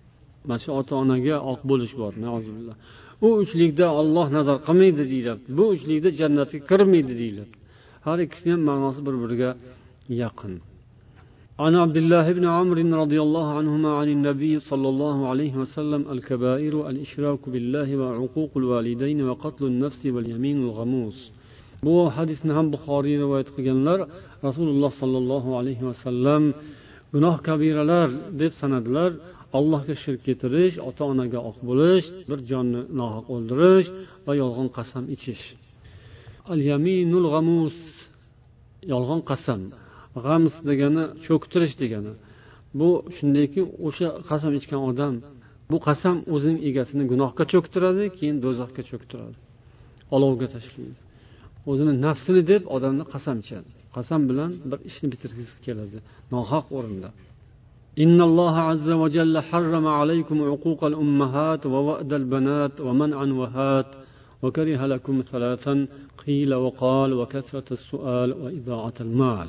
mana shu ota onaga oq bo'lish bor. U uchlikda Alloh nazar qilmaydi deyiladi. Bu uchlikda jannatga kirmaydi deyiladi. Har ikkisining ham ma'nosi bir-biriga yaqin. An Abdullah ibn Amr radhiyallohu anhuma anin nabiy sallallohu alayhi va sallam al-kabairu al-ishraku billahi va uququl walidayn va qatlun nafsi wal yaminul ghamus. Bu hadisni ham Buxoriy rivoyat qilganlar. Rasululloh sallallohu alayhi va sallam gunoh kabiralar deb sanadilar. Allohga shirk keltirish, ota-onaga oq bo'lish, bir jonni nohaq o'ldirish va yolg'on qasam ichish. Al-yaminul ghamus, yolg'on qasam. G'ams degani cho'ktirish degani. Bu shundayki, o'sha qasam ichgan odam bu qasam o'zining egasini gunohga cho'ktiradi, keyin do'zaxga cho'ktiradi. Olovga tashlaydi. O'zini nafsini deb odamni qasam ichadi. Qasam bilan bir ishni bitirgisi keladi, nohaq o'rinda. إن الله عز وجل حرم عليكم عقوق الأمهات ووأد البنات ومنع وهات وكره لكم ثلاثا قيل وقال وكثرة السؤال وإضاعة المال.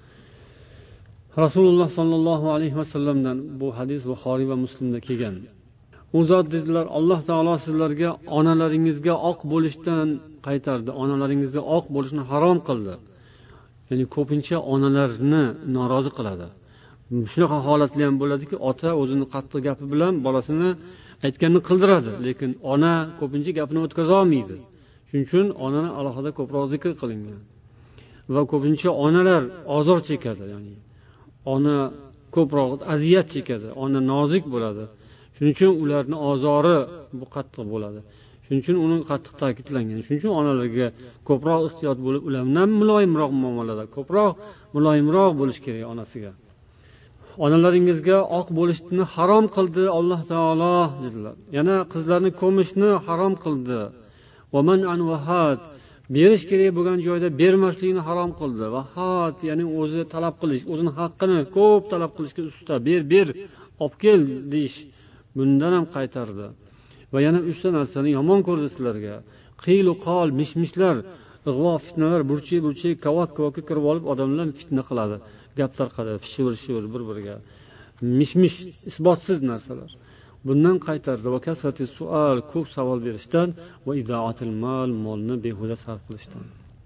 Rasululloh sallallohu alayhi va sallamdan bu hadis Buxoriy va Muslimda kelgan. U zot dedilar, Alloh taolo sizlarga onalaringizga oq bo'lishdan qaytardi. Onalaringizga oq bo'lishni harom qildi. Ya'ni ko'pincha onalarni norozi qiladi. Shunaqa holatlar ham bo'ladiki, ota o'zini qattiq gapi bilan bolasini aytganini qildiradi, lekin ona ko'pincha gapini o'tkaza olmaydi. Shuning uchun onani alohida ko'proq zikr qilingan. Va ko'pincha onalar ozor chekadi, ya'ni ona ko'proq aziyat chekadi, ona nozik bo'ladi. Shuning uchun ularning ozori bu qattiq bo'ladi. Shuning uchun uni qattiq ta'kidlangan. Shuning uchun onalarga ko'proq ehtiyot bo'lib, ulardan muloyimroq muomalada, ko'proq muloyimroq bo'lish kerak onasiga. Onalaringizga oq bo'lishni harom qildi Alloh taolo dedilar. Yana qizlarni ko'mishni harom qildi. Va man'an vahat, berish kerak bo'lgan joyda bermaslikni harom qildi. Vahat, ya'ni o'zi talab qilish, o'zining haqqini ko'p talab qilishga usta, ber, olib kel deyish. Bundan ham qaytardi. Va yana 3 ta narsani yomon ko'rdi sizlarga. Qilu qol, mishmishlar, ig'vo, fitnalar, burchi, kavakka kirib olib odamlar fitna qiladi. Gap tarqadi, shivir bir-biriga. Mishmish, isbotsiz narsalar. Bundan qaytardi. Va kasrati sual, ko'p savol berishdan va izoatil mal, molni behuda sarf qilishdan.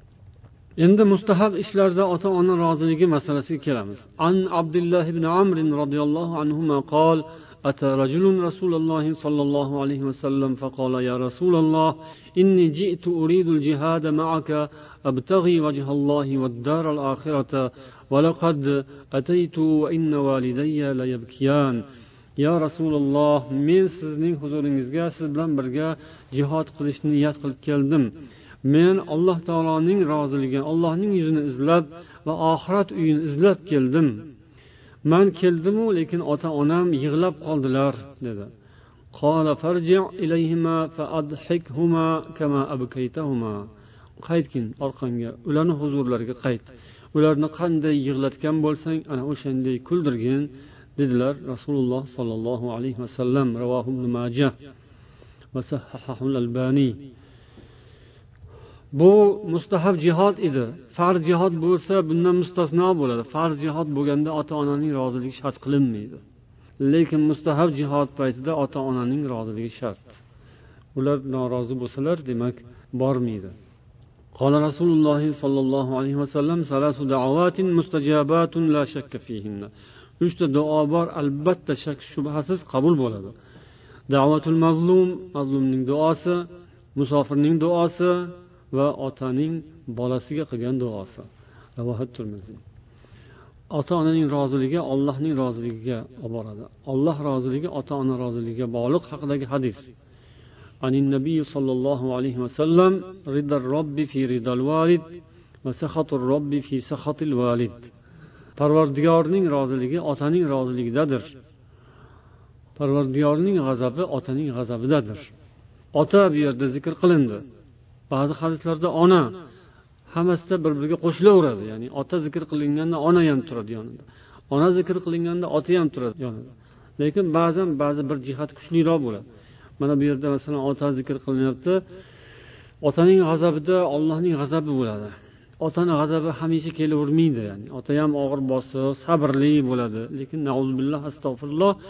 Endi mustahab ishlarda ota-ona roziligi masalasiga kelamiz. An Abdullah ibn Amr radhiyallohu anhuma qol أتى رجل رسول الله صلى الله عليه وسلم فقال يا رسول الله إني جئت أريد الجهاد معك أبتغي وجه الله والدار الآخرة ولقد أتيت وإن والدي ليبكيان. يا رسول الله من sizning huzuringizga siz bilan birga jihad qilishni niyat qilib keldim. Men Alloh taoloning roziligini, Allohning yuzini izlab va oxirat uyini izlab keldim. Man keldim, lekin ota-onam yig'lab qoldilar dedi. Qala farji' ilayhima fa'adhikhuma kama abkaytahuma. Qaytgin orqangga, ularning huzurlariga qayt. Ularni qanday yig'latgan bo'lsang, ana o'shanday kuldirgin dedilar Rasululloh sallallohu alayhi va sallam. Ravohu Ibn Majah va sahahahu al-Albani. Bu mustahab jihad edi. Farz jihad bo'lsa bundan mustasno bo'ladi. Farz jihad bo'lganda ota-onaning roziligi shart qilinmaydi. Lekin mustahab jihad paytida ota-onaning roziligi shart. Ular norozi bo'lsalar, demak, bormaydi. Qala Rasululloh sallallohu alayhi va sallam salasu da'awatin mustajabatun la shakka fihinna. 3 ta duo bor, albatta shak shubhasiz qabul bo'ladi. Da'vatul mazlum, mazlumning duosi, musofirning duosi va otaning bolasiga qilgan duosi. Rivoyat Tirmiziy. Ota-onaning roziligi Allohning roziligiga olib boradi. Alloh roziligi ota-ona roziligiga bog'liq haqidagi hadis. Anin nabiy sallallohu alayhi va sallam ridar robbi fi ridal valid va saxatur robbi fi saxatil valid. Parvardigorning roziligi otaning roziligidadir. Parvardigorning g'azabi otaning g'azabidadir. Ota bu yerda zikr qilindi. Ba'zi hadislarda ona hammasida bir-biriga qo'shilaveradi. Ya'ni ota zikr qilinganda ona ham turadi yonida. Ona zikr qilinganda ota ham turadi yonida. Lekin ba'zi bir jihat kuchliroq bo'ladi. Mana bu yerda masalan ota zikr qilinyapti. Otaning g'azabida Allohning g'azabi bo'ladi. Otaning g'azabi hamisha kelavermaydi, ya'ni. Ota ham og'ir bosiq, sabrli bo'ladi. Lekin nauzubillah, astag'firulloh,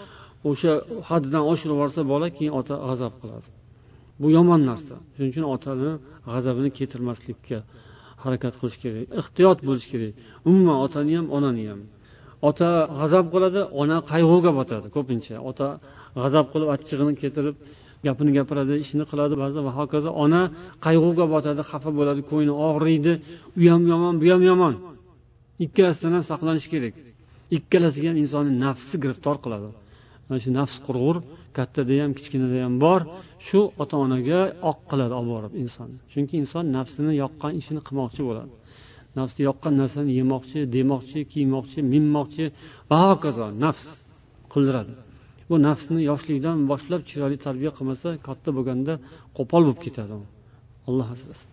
o'sha haddidan oshirib yuborsa bola, keyin ota g'azab qiladi. Bu yomon narsa. Shuning uchun otani g'azabini keltirmaslikka harakat qilish kerak, ehtiyot bo'lish kerak. Umuman otani ham, onani ham. Ota g'azab qiladi, ona qayg'uga botadi ko'pincha. Ota g'azab qilib achchig'ini keltirib gapini gapiradi, ishini qiladi ba'zi va hokazo. Ona qayg'uga botadi, xafa bo'ladi, ko'ngli og'riydi. U ham yomon, bu ham yomon. Ikkalasidan ham saqlanish kerak. Ikkalasiga ham insonning nafsi giriftor qiladi. Mana shu nafs qurg'ur kattada ham kichkinada ham bor. Shu ota-onaga oq qiladi olib borib insonni. Chunki inson nafsini yoqqan ishini qilmoqchi bo'ladi. Nafsga yoqqan narsani yemoqchi, demoqchi, kiymoqchi, minmoqchi va hokazo nafs qildiradi. Bu nafsni yoshlikdan boshlab chiroyli tarbiya qilmasa, katta bo'lganda qo'pol bo'lib ketadi. Alloh asrasin.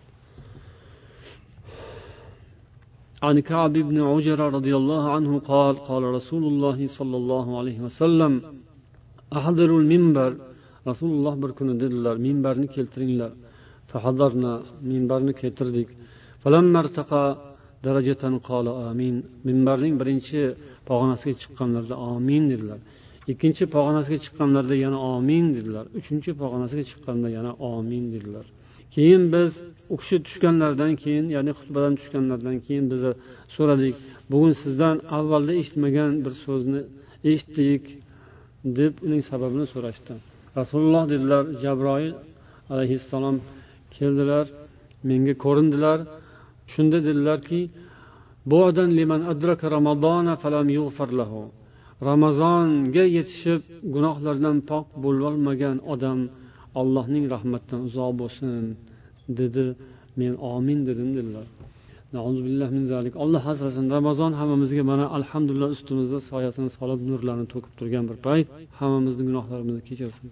عن كعب بن عجرة رضي الله عنه قال قال رسول الله صلى الله عليه وسلم أحضروا المنبر رسول الله بركن dedilar minbarni keltiringlar. فحضرنا minbarni keltirdik. فلما ارتقى درجة قال آمين. minbarning birinchi pog'onasiga chiqqanlarda amin dedilar. Ikkinchi pog'onasiga chiqqanlarda yana amin dedilar. Uchinchi pog'onasiga chiqqanda yana amin dedilar. Keyin biz u kishi tushganlardan keyin, ya'ni xutbadan tushganlardan keyin biz so'radik, bugun sizdan avvalda eshitmagan bir so'zni eshitdik deb uning sababini so'rashdi. Rasululloh dedilar, Jabroil alayhissalom keldilar, menga ko'rindilar. Shunda dedilarki, bu'dan liman adraka ramazona falam yughfar lahu. Ramazonga yetishib gunohlardan pok bo'lolmagan odam Allohning rahmatidan uzoq bo'lsin dedi. Men amin dedim dedilar. Nauzubillah min zalik. Alloh asrasin. Ramazon hammamizga mana alhamdulillah ustimizda soyasini solib nurlarni to'kib turgan bir payt. Hammamizning gunohlarimizni kechirsin.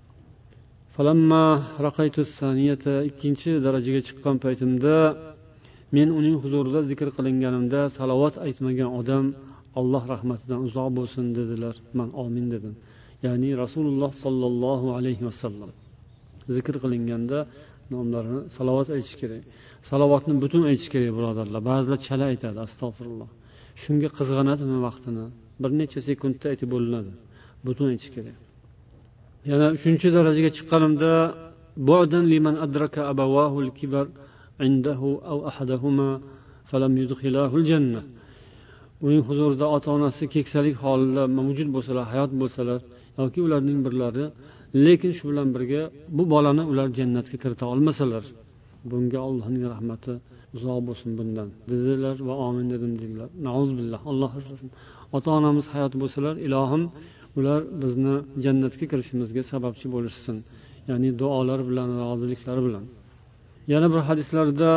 Falamma raqaytu saniyata, ikkinchi darajaga chiqqan paytimda men uning huzurida zikr qilinganimda salovat aytmagan odam Alloh rahmatidan uzoq bo'lsin dedilar. Men amin dedim. Ya'ni Rasululloh sallallohu alayhi vasallam zikr qilinganda nomlarini salovat aytish kerak. Salovatni butun aytish kerak, birodarlar. Ba'zilar chala aytadi, astag'firulloh. Shunga qizg'anadimi vaqtini? Bir necha sekundda aytib bo'linadi. Butun aytish kerak. Yana 3-darajaga chiqqanimda bu'dan liman adraka abawahu al-kibar indahu aw ahadahuma falam yudkhilahu al-jannah. Uning huzurida ota-onasi keksalik holida mavjud bo'lsalar, hayot bo'lsalar yoki ularning birlari, lekin shu bilan birga bu bolani ular jannatga kirita olmasalar, bunga Allohning rahmati uzoq bo'lsin bundan dedilar va amin dedim dedilar. Nauzubillah, Alloh asrasin. Ota-onamiz hayot bo'lsalar, ilohim ular bizni jannatga kirishimizga sababchi bo'lishsin. Ya'ni duolar bilan, roziliklari bilan. Yana bir hadislarda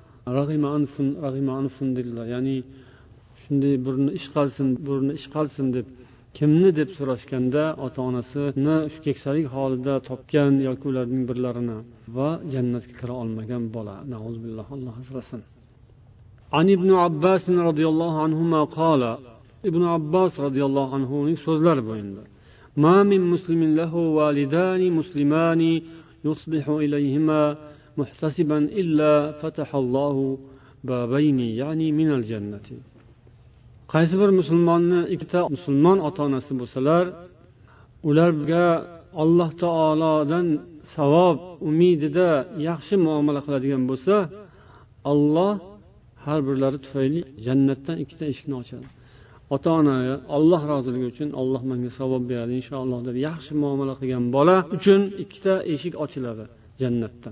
rag'ima anfun dedilar. Ya'ni shunday burni ish qalsin deb kimni deb so'rashganda ota-onasini shu keksalik holida topgan yoki ularning birlarini va jannatga kira olmagan bola. Nauzubillah, Alloh asrasin. An ibn Abbas radhiyallohu anhuma qala. Ibn Abbas radhiyallohu anhuning so'zlari bu endi. Ma min muslimin lahu walidani muslimani yusbihu ilayhima muhtasiban illa fataha Allahu babayni, ya'ni min al-jannati. Qaysi bir musulmonni ikkita musulmon ota-onasi bo'lsalar, ularga Alloh taolodan savob umidida yaxshi muomala qiladigan bo'lsa, Alloh har birlari tufayli jannatdan ikkita eshikni ochadi. Ota-onaga Alloh roziligi uchun Alloh menga savob beradi inshaalloh deb yaxshi muomala qilgan bola uchun ikkita eshik ochiladi jannatdan.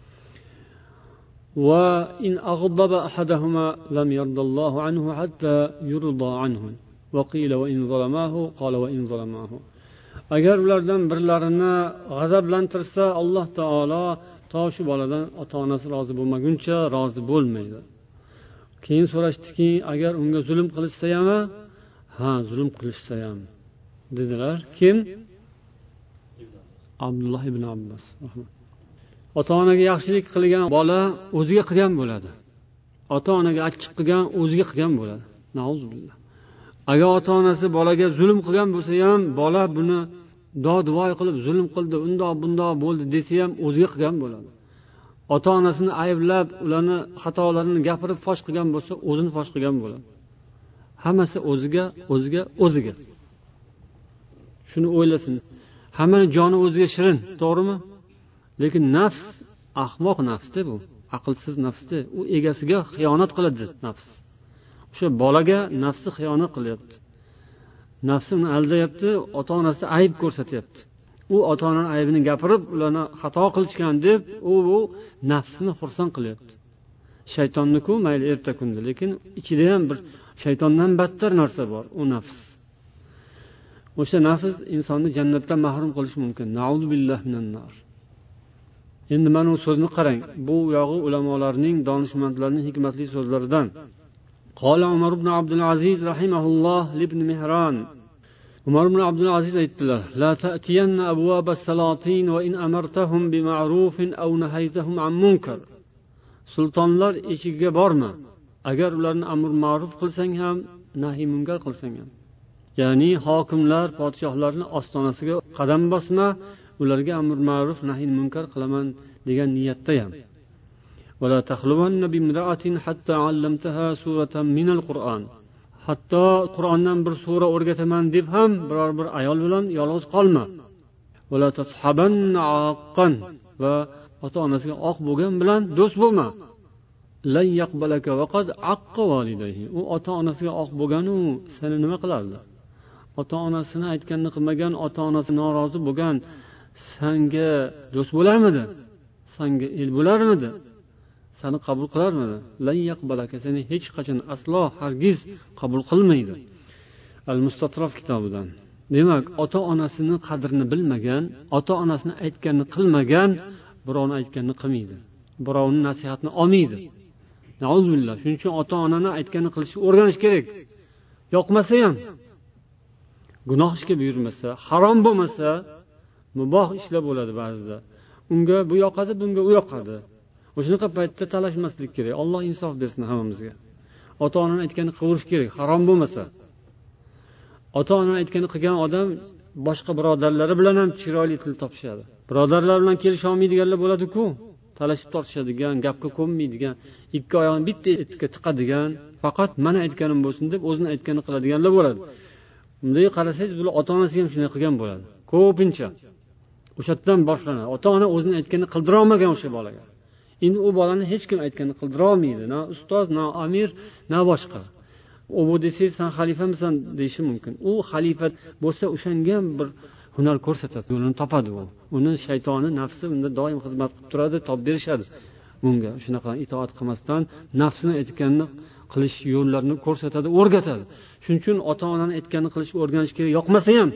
وإن أغضب أحدهما لم يرضى الله عنه حتى يرضى عنه وقيل وإن ظلماه قال وإن ظلماه. Agar ulardan birlarini g'azablantirsa, Alloh taolo to shu boladan ota-onasi rozi bo'lmaguncha rozi bo'lmaydi. Keyin so'rashdiki, agar unga zulm qilishsa ham, ha, zulm qilishsa ham dedilar. Kim? Abdullah ibn Abbas. Ota-onaga yaxshilik qilgan bola o'ziga qilgan bo'ladi. Ota-onaga achchiq qilgan o'ziga qilgan bo'ladi. Nauzubillah. Agar ota-onasi bolaga zulm qilgan bo'lsa ham, bola buni dod-voy qilib zulm qildi, undoq bundoq bo'ldi desa ham o'ziga qilgan bo'ladi. Ota-onasini ayblab, ularni xatolarini gapirib fosh qilgan bo'lsa, o'zini fosh qilgan bo'ladi. Hammasi o'ziga. shuni o'ylasin. Hammani joni o'ziga shirin, to'g'rimi? Lekin nafs ahmoq nafsda bu, aqlsiz nafsda. U egasiga xiyonat qiladi nafs. O'sha bolaga nafsi xiyonat qilyapti. Nafsi uni aldayapti, ota-onasi ayb ko'rsatyapti. U ota-onaning aybini gapirib, ularni xato qilishgan deb, u nafsini xursand qilyapti. Shaytonniku mayli erta kunda, lekin ichida ham bir shaytondan battar narsa bor, u nafs. O'sha nafs insonni jannatdan mahrum qilishi mumkin. Na'udzu billahi minan nar. Endi mana bu so'zni qarang. Bu yog'i ulamolarning, donishmandlarning hikmatli so'zlaridan. Qala Umar ibn Abdul Aziz rahimahulloh ibn Mihran. Umar ibn Abdul Aziz aytdilar: "La ta'tiyanna abwab as-salatin wa in amartahum bima'rufin aw nahaytahum an munkar." Sultonlar eshigiga borma. Agar ularni amr ma'ruf qilsang ham, nahi munkar qilsang ham. Ya'ni hokimlar, podshohlarning ostonasiga qadam bosma, ularga amr ma'ruf, nahi munkar qilaman degan niyatda ham. ولا تخلون بامرأة حتى علمتها سورة من القرآن. Hatto Qur'ondan bir sura o'rgataman deb ham biror bir ayol bilan yolg'iz qolma. ولا تصحبن عاقا. Va ota-onasiga oq bo'lgan bilan do'st bo'lma. lan yaqbalaka vaqad aqqa validayhi. U ota-onasiga oq bo'lgan u seni nima qilardi? Ota-onasini aytganini qilmagan, ota-onasi norozi bo'lgan senga do'st bo'larmidi? Senga el bo'larmidi? Seni qabul qilarmidi? Lan yaqbalaka, seni hech qachon aslo hargiz qabul qilmaydi. Al-Mustatraf kitobidan. Demak, ota-onasini qadrini bilmagan, ota-onasini aytganini qilmagan, birovni aytganini qilmaydi. Birovning nasihatini olmaydi. Nauzubillah. Shuning uchun ota-onani aytganini qilishni o'rganish kerak. Yoqmasa ham, gunoh ishga buyurmasa, harom bo'lmasa, muboh ishlar bo'ladi ba'zida. Unga bu yoqadi, bunga u yoqadi. O'shunaqa paytda talashmaslik kerak. Alloh insof bersin hammamizga. Ota-onaning aytganini qilirish kerak, harom bo'lmasa. Ota-onaning aytganini qilgan odam boshqa birodarlari bilan ham chiroyli til topishadi. Birodarlar bilan kelisha olmaydiganlar bo'ladi-ku. Talashib tortishadigan, gapga ko'nmaydigan, ikki oyog'ini bitta etga tiqadigan, faqat mana aytganim bo'lsin deb o'zini aytganini qiladiganlar bo'ladi. Bunday qarasangiz, bular ota-onasi ham shunday qilgan bo'ladi. Ko'pincha o'shadan boshlanadi. Ota-ona o'zini aytganini qildira olmagan o'sha bolaga. Endi u bolani hech kim aytganini qildira olmaydi. Na ustoz, na amir, na boshqa. U bu desangiz, sen xalifamisan deyishi mumkin. U xalifa bo'lsa, o'shanga ham bir hunar ko'rsatadi, yo'lini topadi u. Uni shaytoni, nafsi unda doim xizmat qilib turadi, top berishadi. Unga shunaqa itoat qilmasdan nafsini aytganini qilish yo'llarini ko'rsatadi, o'rgatadi. Shuning uchun ota-onani aytganini qilishni o'rganish kerak. Yoqmasa ham,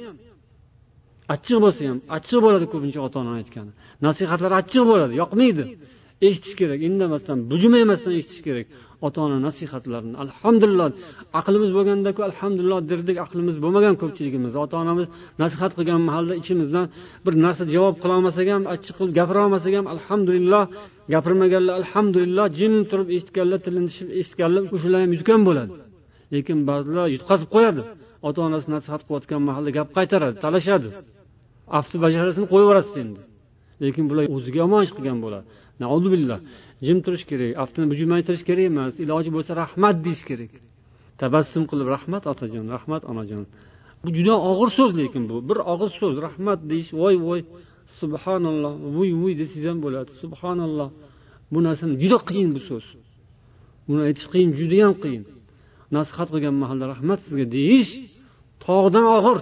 achchiq bo'lsa ham, achchiq bo'ladi ko'pincha ota-onani aytgani. Nasihatlar achchiq bo'ladi, yoqmaydi. Eshitish kerak, indamasdan, bujimaymasdan eshitish kerak ota-ona nasihatlarini. Alhamdulillah, aqlimiz bo'lganda-ku alhamdulillah derdik, aqlimiz bo'lmagan ko'pchiligimiz. Ota-onamiz nasihat qilgan mahalda ichimizdan bir narsa javob qila olmasak ham, achchiq qilib gapira olmasak ham alhamdulillah, gapirmaganlar alhamdulillah, jim turib eshitganlar, tilini tishib eshitganlar o'shalar ham yutgan bo'ladi. Lekin ba'zilar yutqazib qo'yadi. Ota-onasi nasihat qilayotgan mahalda gap qaytaradi, talashadi. Afti bajarasini qo'yaverasiz endi. Lekin bular o'ziga yomon ish qilgan bo'ladi. Nauzubillah. Jim turish kerak, aftini bujimaytirish kerak emas. Iloji bo'lsa rahmat deyish kerak. Tabassum qilib rahmat otajon, rahmat onajon. Bu juda og'ir so'z, lekin bu bir og'ir so'z. Rahmat deyish, voy, subhanalloh, voy desangiz ham bo'ladi. Subhanalloh. Bu narsani juda qiyin bu so'z. Buni aytish qiyin, juda ham qiyin. Nasihat qilgan mahalda rahmat sizga deyish tog'dan og'ir.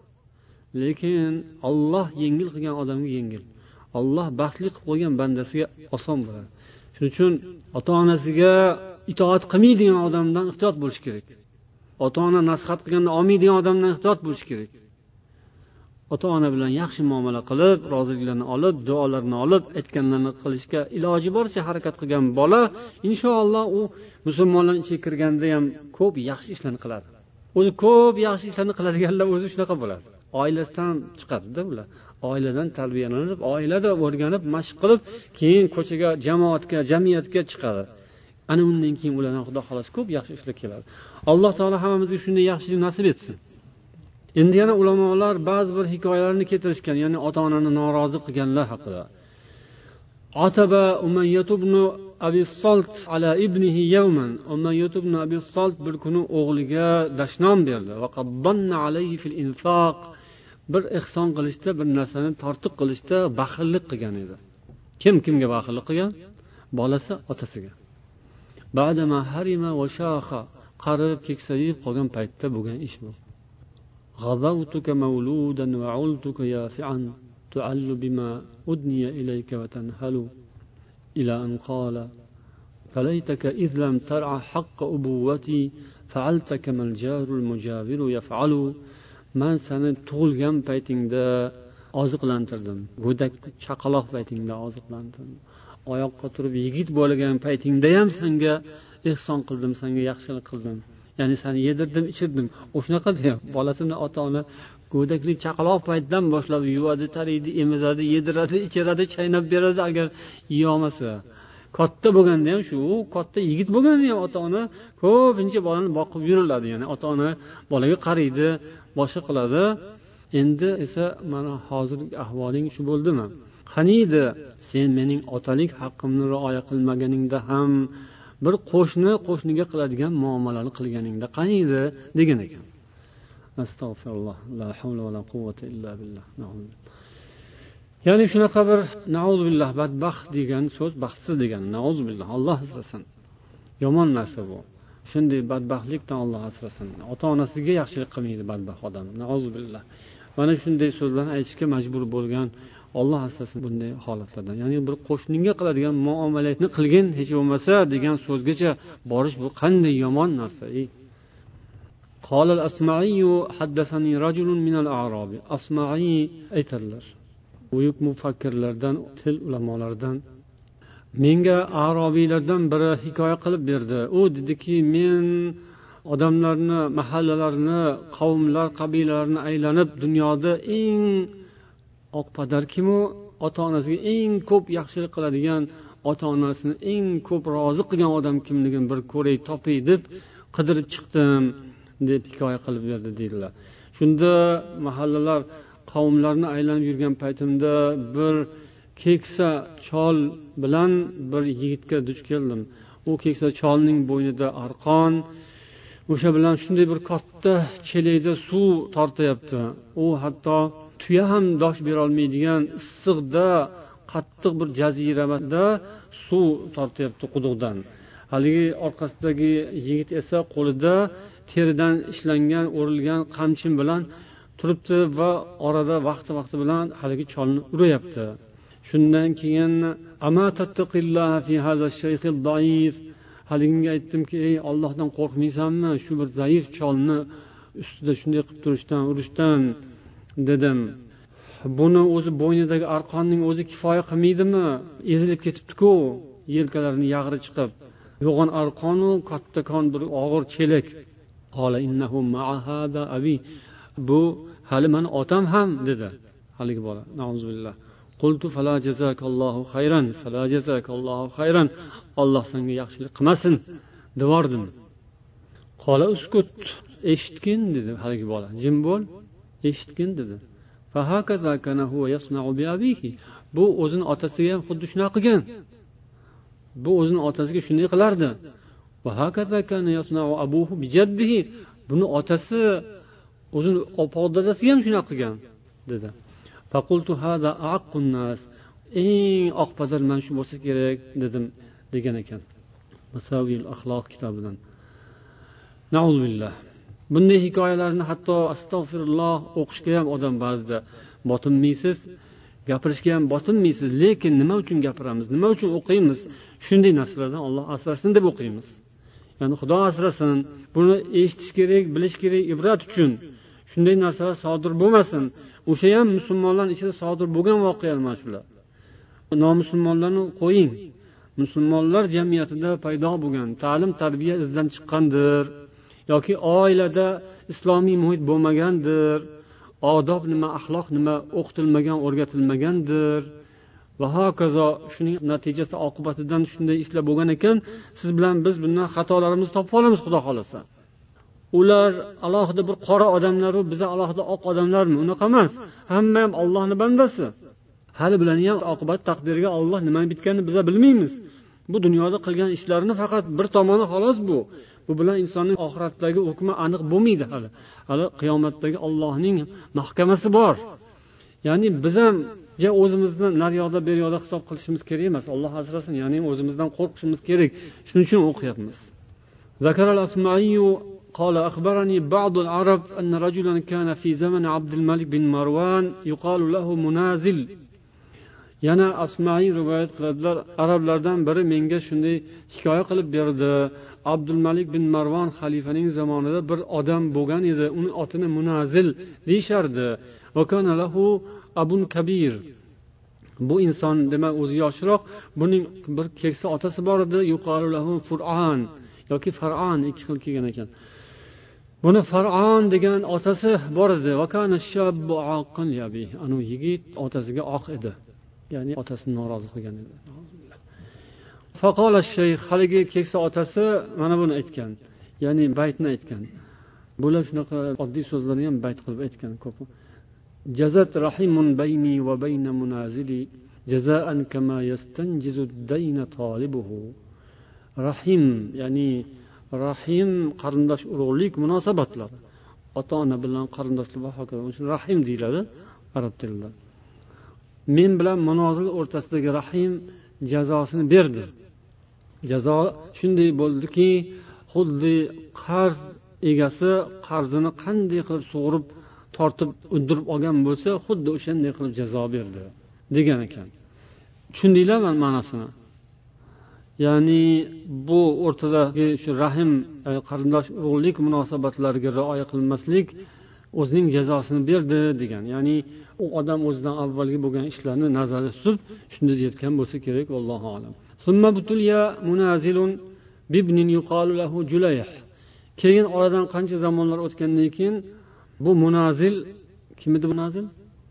Lekin Alloh yengil qilgan odamga yengil. Alloh baxtli qilib qo'ygan bandasiga oson bo'ladi. Shuning uchun ota-onasiga itoat qilmaydigan odamdan ehtiyot bo'lish kerak. Ota-ona nasihat qilganda olmaydigan odamdan ehtiyot bo'lish kerak. Ota-ona bilan yaxshi muomala qilib, roziliklarini olib, duolarini olib, aytganlarini qilishga iloji boricha harakat qilgan bola, inshaalloh u musulmonlar ichiga kirganda ham ko'p yaxshi ishlarni qiladi. O'zi ko'p yaxshi ishlarni qiladiganlar o'zi shunaqa bo'ladi. Oilasidan chiqadi-da ular. Oiladan tarbiyalanib, oilada o'rganib, mashq qilib, keyin ko'chaga, jamoatga, jamiyatga chiqadi. Ana undan keyin ulardan Xudo xolos ko'p yaxshi ishlar keladi. Alloh taolo hammamizga shunday yaxshilik nasib etsin. Endi yana ulamolar ba'zi bir hikoyalarni keltirishgan, ya'ni ota-onani norozi qilganlar haqida. Ataba Umayyah ibn Abi Salt ala ibnihi yawman. Umayyah ibn Abi Salt bir kuni o'g'liga dashnom berdi. Va qabbanna alayhi fil infaq. bir ehson qilishda, bir narsani tortiq qilishda baxillik qilgan edi. Kimga baxillik qilgan? Bolasi otasiga. Ba'dama harima va shaxa, qarib keksayib qolgan paytda bo'lgan ish bu. G'azawtuka mawludan va ultuka yafi'an tu'allu bima udniya ilayka va tanhalu ila an qala فليتك إذ لم ترع حق أبوتي فعلت كما الجار المجاور يفعل. من seni tug'ilgan paytingda oziqlantirdim, go'dak chaqaloq paytingda oziqlantirdim, oyoqqa turib yigit bo'lgan paytingda ham senga ehson qildim, senga yaxshilik qildim, ya'ni seni yedirdim, ichirdim. O'shanaqa deyapti. Bolasini ota-ona go'daklik chaqaloq paytdan boshlab yuvadi, taraydi, emizadi, yediradi, ichiradi, chaynab beradi. Agar yeyolmasa, katta bo'lganda ham shu, katta yigit bo'lganda ham ota-ona ko'pincha bolani boqib yuriladi, ya'ni ota-ona bolaga qaraydi, boshqa qiladi. Endi esa mana hozirgi ahvoling shu bo'ldimi? Qaniydi sen mening otalik haqqimni rioya qilmaganingda ham bir qo'shniga qiladigan muomalani qilganingda qaniydi degan ekan. Astag'firulloh, la havla va la quvvata illa billah. Ya'ni shunaqa bir nauzubillah, badbaxt degan so'z baxtsiz degan. Nauzubillah, Alloh asrasin. Yomon narsa bu. Shunday badbaxtlikdan Alloh asrasin. Ota-onasiga yaxshilik qilmaydi badbaxt odam. Nauzubillah. Mana shunday so'zlarni aytishga majbur bo'lgan Alloh asrasin bunday holatlardan. Ya'ni bir qo'shniga qiladigan muomalani qilgin hech bo'lmasa degan so'zgacha borish bu qanday yomon narsa. قال الأصمعي حدثني رجل من الأعراب. Asma'i aytadilar. Buyuk mufakkirlardan, til ulamolardan, menga arobiylardan biri hikoya qilib berdi. U dediki, men odamlarni, mahallalarni, qavmlar, qabilalarni aylanib dunyoda eng oqpadar kimu, ota-onasiga eng ko'p yaxshilik qiladigan, ota-onasini eng ko'p rozi qilgan odam kimligini bir ko'ray, topay deb qidirib chiqdim deb hikoya qilib berdi deydilar. Shunda mahallalar, qavmlarni aylanib yurgan paytimda bir keksa chol bilan bir yigitga duch keldim. U keksa cholning bo'ynida arqon, o'sha bilan shunday bir katta chelakda suv tortayapti. U hatto tuya ham dosh bera olmaydigan issiqda, qattiq bir jaziramada suv tortayapti quduqdan. Haligi orqasidagi yigit esa qo'lida teridan ishlangan, o'rilgan qamchin bilan turibdi va orada vaqti bilan haligi cholni urayapti. Shundan keyin ama tattaqillah fi hadha ash-shaykh ad-da'if, haliginga aytdimki, ey Allohdan qo'rqmaysanmi shu bir zaif cholni ustida shunday qilib turishdan, urishdan dedim. Buni o'zi bo'ynidagi arqonning o'zi kifoya qilmaydimi? Ezilib ketibdi-ku, yelkalarini yag'ri chiqib. Yo'g'on arqonu kattakon bir og'ir chelak. Qala innahu ma'a hada abi. Bu hali meni otam ham dedi haligi bola. Nauzubillah. Qultu fala jazakallohu xayran, fala jazakallohu xayran. Alloh senga yaxshilik qilmasin devordim. Qala uskut, eshitgin dedi haligi bola. Jim bo'l, eshitgin dedi. Fa hakaza kana huwa yasna'u bi abihi. Bu o'zining otasiga ham xuddi shunaqa qilgan. Bu o'zining otasiga shunday qilardi. Va hakaza kana yasna'u abuhu bi jaddihi. Buni otasi o'zining opa-dadasiga ham shunaqa qilgan dedi. Faqultu hada aqqun nas. Eng oqpadar men shu bo'lsa kerak dedim degan ekan. Masavil axloq kitobidan. Nauzubillah. Bunday hikoyalarni hatto astag'firulloh o'qishga ham odam ba'zida botinmaysiz, gapirishga ham botinmaysiz, lekin nima uchun gapiramiz, nima uchun o'qiymiz? Shunday narsalardan Alloh asrasin deb o'qiymiz. Ya'ni Xudo asrasin, buni eshitish kerak, bilish kerak, ibrat uchun. Shunday narsalar sodir bo'lmasin. O'sha ham musulmonlar ichida sodir bo'lgan voqealar mana shular. Nomusulmonlarni qo'ying. Musulmonlar jamiyatida paydo bo'lgan, ta'lim, tarbiya izdan chiqqandir yoki oilada islomiy muhit bo'lmagandir, odob nima, axloq nima o'qitilmagan, o'rgatilmagandir va hokazo. Shuning natijasi oqibatidan shunday ishlar bo'lgan ekan, siz bilan biz bundan xatolarimizni topib olamiz Xudo xolasa. Ular alohida bir qora odamlar va biz alohida oq odamlarmi? Unaqa emas. Hamma ham Allohning bandasi. Hali bilan ham oqibat taqdiriga Alloh nima bitganini biz bilmaymiz. Bu dunyoda qilgan ishlarini faqat bir tomoni xolos bu bilan insonning oxiratdagi hukmi aniq bo'lmaydi. Hali qiyomatdagi Allohning mahkamasi bor. Ya'ni biz ham o'zimizni naryoqda beryoqda hisob qilishimiz kerak emas. Alloh asrasin, ya'ni o'zimizdan qo'rqishimiz kerak. Shuning uchun o'qiyapmiz. Zakara al-Asma'i قال أخبرني بعض العرب أن رجلا كان في زمن عبد الملك بن مروان يقال له منازل. Yana Asma'i rivoyat qiladilar, arablardan biri menga shunday hikoya qilib berdi. Abdulmalik bin Marvon xalifaning zamonida bir odam bo'lgan edi. Uning otini Munazil deyishardi. Va kana lahu abun kabir. Bu inson demak o'zi yoshroq, buning bir keksa otasi bor edi, yuqalu lahu Fur'an yoki Far'an ikki xil kelgan ekan. Buni Far'on degan otasi bor edi. Va kana shabbu aqan yabi. Anu yigit otasiga oq edi. Ya'ni otasini norozi qilgan edi. Faqala shayx, haligi keksa otasi mana buni aytgan. Ya'ni baytni aytgan. Bular shunaqa oddiy so'zlarni ham bayt qilib aytgan ko'p. Jazat rahimun bayni va bayna munazili jazaan kama yastanjizu ad-dayna talibuhu. Rahim, ya'ni rahim qarindosh urug'lik munosabatlar. Ota-ona bilan qarindoshlik va hokazo. Rahim deyiladi arab tilida. Men bilan munozil o'rtasidagi rahim jazosini berdi. Jazo shunday bo'ldiki, xuddi qarz egasi qarzini qanday qilib sug'urib, tortib, undirib olgan bo'lsa, xuddi o'shanday qilib jazo berdi degan ekan. Tushundinglarmi ma'nosini? Ya'ni bu o'rtadagi shu rahim, qarindosh urug'lik munosabatlariga rioya qilmaslik o'zining jazosini berdi degan. Ya'ni u odam o'zidan avvalgi bo'lgan ishlarni nazarda tutib shunday deyotgan bo'lsa kerak, vallohu a'lam. Summa butulya munazilun bibnin yuqalu lahu Julayh. Keyin oradan qancha zamonlar o'tgandan keyin bu Munazil kim edi? Munazil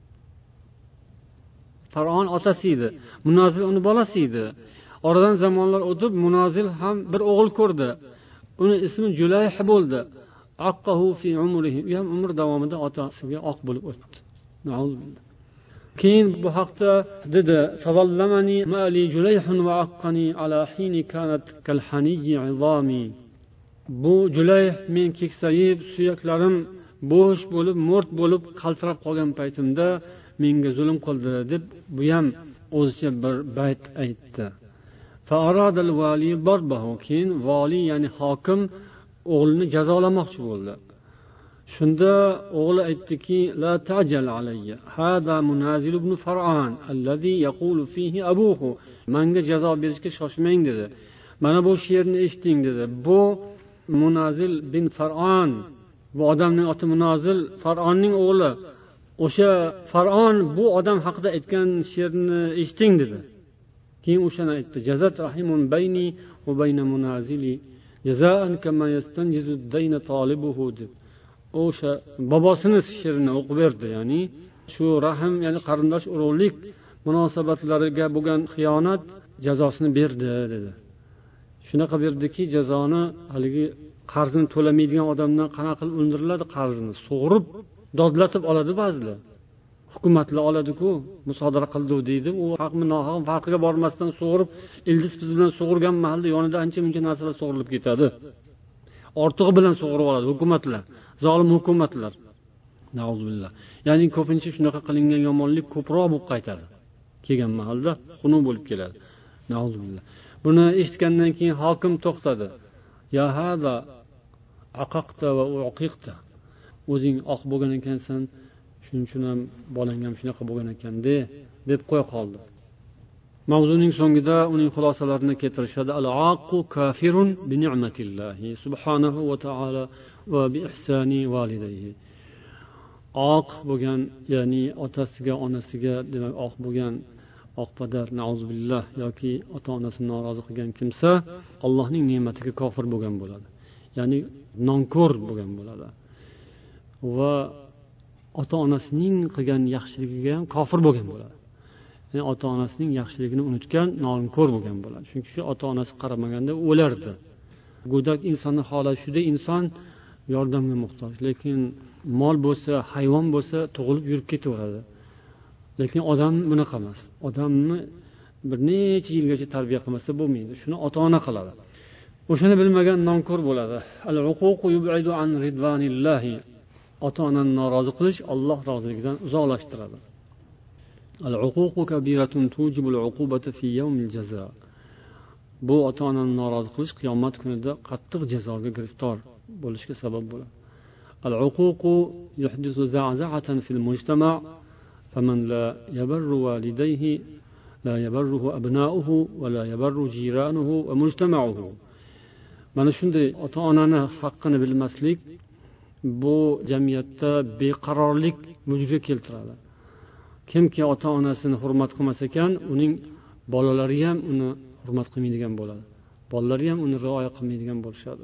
Far'on otasi edi. Munazil uni bolasi edi. Oradan zamonlar o'tib Munazil ham bir o'g'il ko'rdi. Uni ismi Julayh bo'ldi. Aqqahu fi umrihi. Ham umr davomida otasiga oq bo'lib o'tdi. Na'uzubillah. Keyin bu haqda dedi: "Fazallamani mali Julayhun va aqqani ala hini kanat kalhaniyyi izami." Bu Julayh men keksayib, suyaklarim bo'sh bo'lib, mo'rt bo'lib, qaltirab qolgan paytimda menga zulm qildi deb bu ham o'zicha bir bayt aytdi. Fa arada al-wali darbahu. Keyin vali, ya'ni hokim o'g'lini jazolamoqchi bo'ldi. Shunda o'g'li aytdiki: "La ta'jal alayya. Hada Munazil ibn Far'an allazi yaqulu fihi abuhu." Menga jazo berishga shoshmang dedi. Mana bu she'rni eshiting dedi. Bu Munazil bin Far'on, bu odamning oti Munazil, Far'onning o'g'li. O'sha Far'on bu odam haqida aytgan she'rni eshiting dedi. Keyin o'shani aytdi: "Jazat rahimun bayni va bayna Munazili jazaan kama yastanjizu ad-dayna talibuhu." deb o'sha bobosini she'rini o'qib berdi. Ya'ni shu rahim, ya'ni qarindosh urug'lik munosabatlariga bo'lgan xiyonat jazosini berdi dedi. Shunaqa berdiki, jazoni haligi qarzini to'lamaydigan odamdan qanaqa qilib undiriladi? Qarzini sug'urib, dodlatib oladi ba'zilar. Hukumatlar oladi-ku, musodara qildi deydi. U haqmi nohaq farqiga bormasdan sug'urib, ildiz biz bilan sug'urgan mahalda yonida ancha-muncha narsalar sug'urilib ketadi. Ortig'i bilan sug'urib oladi hukumatlar, zolim hukumatlar. Nauzubillah. Ya'ni ko'pincha shunaqa qilingan yomonlik ko'proq bo'lib qaytadi. Kelgan mahalda xunuk bo'lib keladi. Nauzubillah. Buni eshitgandan keyin hokim to'xtadi. Ya hada aqaqta va uqiqta. O'zing oq bo'lgan ekansan, shuning uchun ham bolang ham shunaqa bo'lgan ekan deb qo'ya qoldi. Mavzuning so'ngida uning xulosalarini keltirishadi. Al-aqu kafirun bi ni'matillahi subhanahu va ta'ala va bi ihsani validayhi. Oq bo'lgan, ya'ni otasiga, onasiga, demak oq bo'lgan, oqpadar, nauzubillah, yoki ota-onasini norozi qilgan kimsa Allohning ne'matiga kofir bo'lgan bo'ladi. Ya'ni nonko'r bo'lgan bo'ladi. Va ota-onasining qilgan yaxshiligiga ham kofir bo'lgan bo'ladi. Ya'ni ota-onasining yaxshiligini unutgan, nonko'r bo'lgan bo'ladi. Chunki shu ota-onasi qaramaganda o'lardi. Go'dak insonni holati shunday, inson yordamga muhtoj, lekin mol bo'lsa, hayvon bo'lsa tug'ilib yurib ketaveradi. Lekin odam bunaqa emas. Odamni bir necha yilgacha tarbiya qilmasa bo'lmaydi. Shuni ota-ona qiladi. O'shani bilmagan nonko'r bo'ladi. Al-uququ yub'idu an ridvanillahi. Ota-onani norozi qilish Alloh roziligidan uzoqlashtiradi. Al-uququ kabiratun tujibul uqubata fi yawmil jaza. Bu ota-onani norozi qilish qiyomat kunida qattiq jazoga giriftor bo'lishga sabab bo'ladi. Al-uququ yuhdisu za'za'atan fil mujtama' faman la yabarru walidayhi la yabarruhu abna'uhu va la yabarru jiranuhu va mujtama'uhu. Mana shunday ota-onani haqqini bilmaslik bu jamiyatda beqarorlik vujudga keltiradi. Kimki ota-onasini hurmat qilmas ekan, uning bolalari ham uni hurmat qilmaydigan bo'ladi. Bolalari ham uni rioya qilmaydigan bo'lishadi.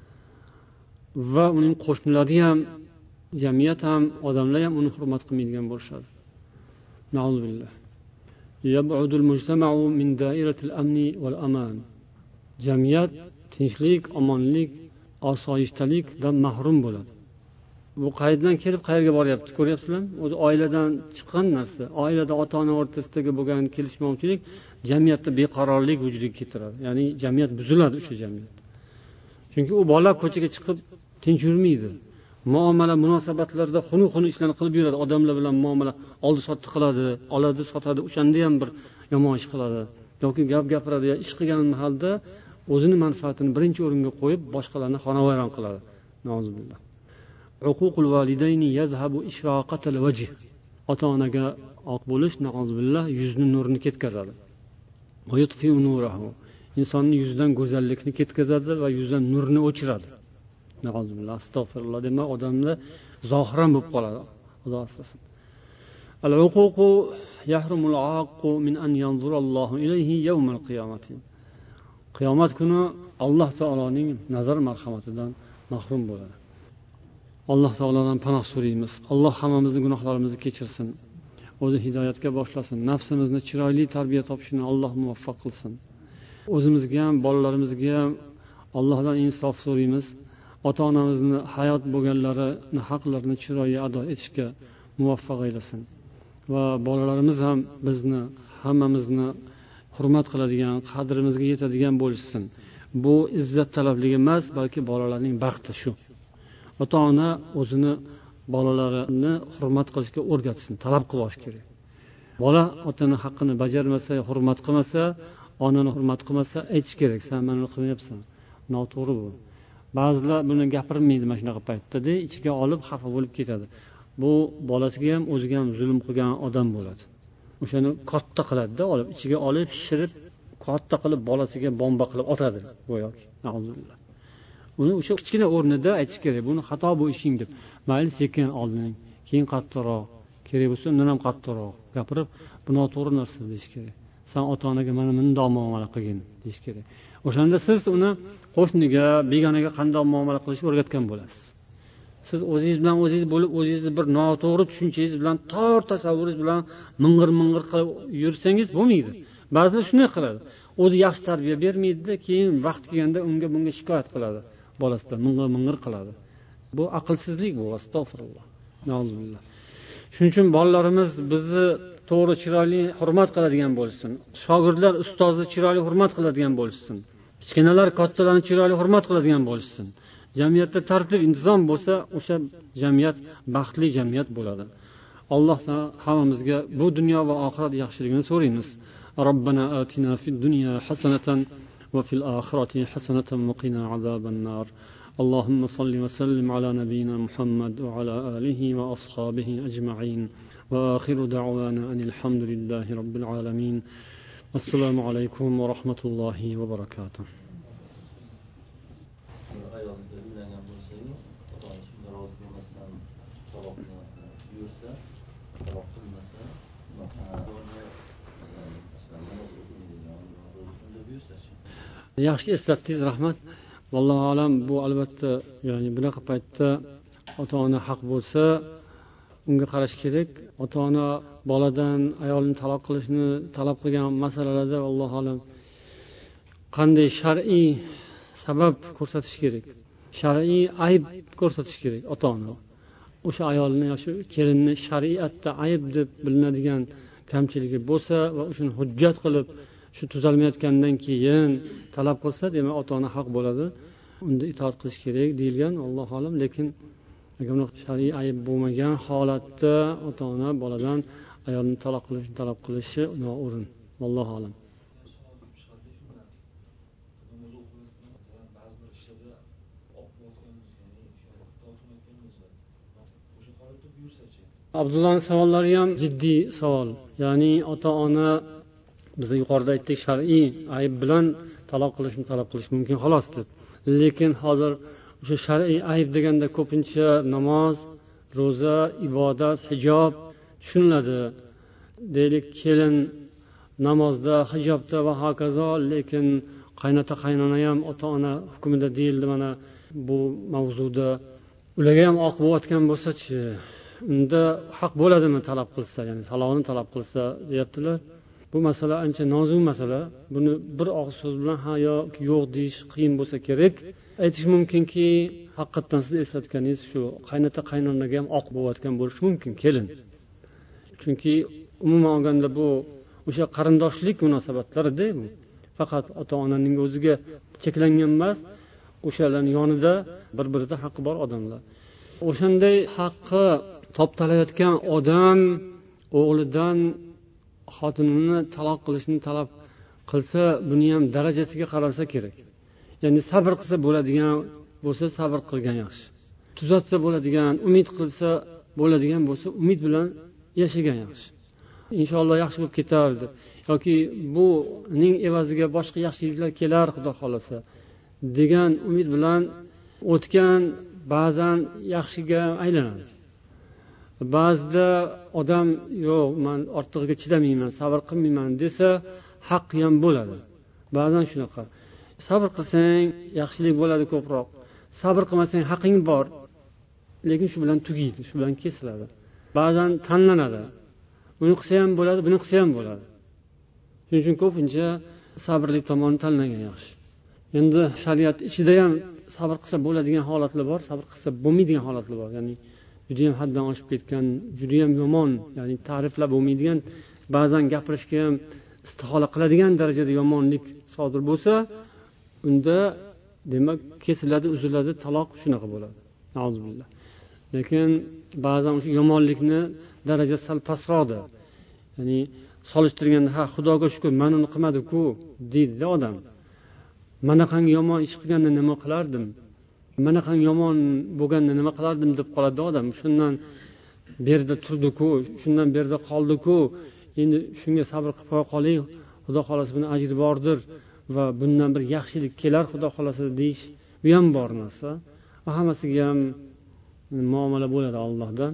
Va uning qo'shnilari ham, jamiyat ham, odamlar ham uni hurmat qilmaydigan bo'lishadi. Na'uzubillah. Yab'udul mujtama'u min da'iratil amni wal aman. Jamiyat tinchlik, omonlik, osoyishtalikdan mahrum bo'ladi. Bu qayerdan kelib qayerga boryapti, ko'ryapsizlarmi? O'zi oiladan chiqqan narsa. Oilada ota-ona o'rtasidagi bo'lgan kelishmovchilik jamiyatda beqarorlik vujudga keltiradi. Ya'ni jamiyat buziladi o'sha jamiyat. Chunki u bola ko'chaga chiqib tinch yurmaydi. Muomala, munosabatlarda xunu-xunu ishlarni qilib yuradi. Odamlar bilan muomala, oldi-sotdi qiladi, oladi, sotadi, o'shanda ham bir yomon ish qiladi. Yoki gap gapiradi, ish qilgan mahalda o'zini manfaatini birinchi o'ringa qo'yib, boshqalarni xonavayron qiladi. Nauzubillah. Uququl validayni yazhabu ishfaqatal wajh. Ota-onaga oq bo'lish, nauzubillah, yuzning nurini ketkazadi. Va yutfi'u nurahu. Insonning yuzidan go'zallikni ketkazadi va yuzdan nurni o'chiradi. Nauzubillah, astagfirullah dema odamlar zohiran bo'lib qoladi. Xudo asrasin. Al-uququ yahrumul aqu min an yanzurallohu ilayhi yawmal qiyamati. Qiyomat kuni Alloh taoloning nazar marhamatidan mahrum bo'ladi. Alloh taolodan panoh so'raymiz. Alloh hammamizning gunohlarimizni kechirsin. O'zi hidoyatga boshlasin. Nafsimizni chiroyli tarbiya topishini Alloh muvaffaq qilsin. O'zimizga ham, bolalarimizga ham Allohdan insof so'raymiz. Ota-onamizni hayot bo'lganlarini haqlarini chiroyli ado etishga muvaffaq aylasin. Va bolalarimiz ham bizni, hammamizni hurmat qiladigan, qadrimizga yetadigan bo'lsin. Bu izzat talabligi emas, balki bolalarning baxti shu. Ota-ona o'zini bolalarini hurmat qilishga o'rgatsin, talab qilish kerak. Bola otani haqqini bajarmasa, hurmat qilmasa, onani hurmat qilmasa, aytish kerak, sen meni qilmayapsan. Noto'g'ri bu. Ba'zilar buni gapirmaydi mana shunaqa paytda-da, ichiga olib xafa bo'lib ketadi. Bu bolasiga ham, o'ziga ham zulm qilgan odam bo'ladi. O'shani katta qiladi-da, olib ichiga olib shirib, katta qilib bolasiga bomba qilib otadi, go'yoki. Alhamdulillah. Uni o'sha kichkina o'rnida aytish kerak, buni xato bu ishing deb. Mayli sekin olding, keyin qattiqroq, kerak bo'lsa undan ham qattiqroq gapirib, bu noto'g'ri narsa deyish kerak. Sen ota-onaga mana bunday muomala qilgin deyish kerak. O'shanda siz uni qo'shniga, begonaga qanday muomala qilishni o'rgatgan bo'lasiz. Siz o'zingiz bilan o'zingiz bo'lib, o'zingizni bir noto'g'ri tushunchangiz bilan, tor tasavvuringiz bilan ming'ir-ming'ir qilib yursangiz bo'lmaydi. Ba'zilar shunday qiladi. O'zi yaxshi tarbiya bermaydi-da, keyin vaqt kelganda unga bunga shikoyat qiladi. Bolasidan ming'ir qiladi. Bu aqlsizlik bu, astagfirullah. Nauzubillah. Shuning uchun bolalarimiz bizni to'g'ri chiroyli hurmat qiladigan bo'lsin. Shogirdlar ustozni chiroyli hurmat qiladigan bo'lsin. Kichkinalar kattalarni chiroyli hurmat qiladigan bo'lsin. Jamiyatda tartib, intizom bo'lsa, o'sha jamiyat baxtli jamiyat bo'ladi. Alloh hammamizga bu dunyo va oxirat yaxshiligini so'raymiz. Robbana atina fid dunya hasanatan va fil oxirati hasanatan va qina azaban nar. اللهم صل وسلم على نبينا محمد وعلى آله وأصحابه أجمعين وآخر دعوانا أن الحمد لله رب العالمين السلام عليكم ورحمة الله وبركاته. Yaxshi eslatdingiz, rahmat. Vallohu alam, bu albatta, ya'ni bunaqa paytda ota-ona haq bo'lsa, unga qarash kerak. Ota-ona boladan ayolni taloq qilishni talab qilgan masalalarda vallohu alam qanday shar'iy sabab ko'rsatish kerak, shar'iy ayb ko'rsatish kerak ota-ona. O'sha ayolni yoki kelinni shariatda ayb deb bilinadigan kamchiligi bo'lsa va shuni hujjat qilib shu tuzalmayotgandan keyin talab qilsa, demak ota ona haq bo'ladi, unda itoat qilish kerak deyilgan, allohu alam. Lekin agar shar'iy ayb bo'lmagan holatda ota ona boladan ayolni taloq qilishni talab qilishi noo'rin, allohu alam. Abdullohning savollari ham jiddiy savol. Ya'ni ota ona biz yuqorida aytdik, shar'iy ayb bilan taloq qilishni talab qilish mumkin xolos deb. Lekin hozir o'sha shar'iy ayb deganda ko'pincha namoz, ro'za, ibodat, hijob tushuniladi. Deylik, kelin namozda, hijobda va hokazo, lekin qaynota qaynona ham ota ona hukmida deyildi mana bu mavzuda. Ularga ham oq bo'layotgan bo'lsa-chi, unda haq bo'ladimi talab qilsa, ya'ni taloqni talab qilsa deyaptilar. Bu masala ancha nozik masala. Buni bir og'iz so'z bilan ha yoki yo'q deyish qiyin bo'lsa kerak. Aytish mumkinki, haqiqatan siz eslatganingiz shu, qaynota qaynonaga ham oq bo'layotgan bo'lishi mumkin kelin. Chunki umuman olganda bu o'sha qarindoshlik munosabatlari-da bu. Faqat ota-onaning o'ziga cheklangan emas, o'shalarning yonida bir-birida haqqi bor odamlar. O'shanday haqqi toptalayotgan odam o'g'lidan xotinini taloq qilishni talab qilsa, buni ham darajasiga qaralsa kerak. Ya'ni sabr qilsa bo'ladigan bo'lsa, sabr qilgan yaxshi. Tuzatsa bo'ladigan, umid qilsa bo'ladigan bo'lsa, umid bilan yashagan yaxshi. Inshaalloh yaxshi bo'lib ketardi. Yoki buning evaziga boshqa yaxshiliklar kelar, Xudo xolasa degan umid bilan o'tgan ba'zan yaxshiga aylanadi. Ba'zida odam yo'q, men ortig'iga chidamayman, sabr qilmayman desa, haqqi ham bo'ladi. Ba'zan shunaqa. Sabr qilsang yaxshilik bo'ladi ko'proq. Sabr qilmasang haqqing bor, lekin shu bilan tugaydi, shu bilan kesiladi. Ba'zan tanlanadi. Buni qilsa ham bo'ladi, buni qilsa ham bo'ladi. Shuning uchun ko'pincha sabrli tomonni tanlagan yaxshi. Endi shariat ichida ham sabr qilsa bo'ladigan holatlar bor, sabr qilsa bo'lmaydigan holatlar bor. Ya'ni juda ham haddan oshib ketgan, juda ham yomon, ya'ni ta'riflab bo'lmaydigan, ba'zan gapirishga ham istihola qiladigan darajada yomonlik sodir bo'lsa, unda demak kesiladi, uziladi, taloq shunaqa bo'ladi. Auzubillah. Lekin ba'zan o'sha yomonlikni darajasi sal pastroqda. Ya'ni solishtirganda, ha, Xudoga shukr, men uni qilmadim-ku, deydi odam. Manaqangi yomon ish qilganda nima qilardim? Manaqangi yomon bo'lganda nima qilardim deb qoladi odam. Shundan berda turdi-ku, shundan berda qoldi-ku. Endi shunga sabr qilib qoling, Xudo xolasa buni ajri bordir va bundan bir yaxshilik kelar, Xudo xolasa deyish, bu ham bor narsa. Va hammasiga ham muomala bo'ladi Allohdan.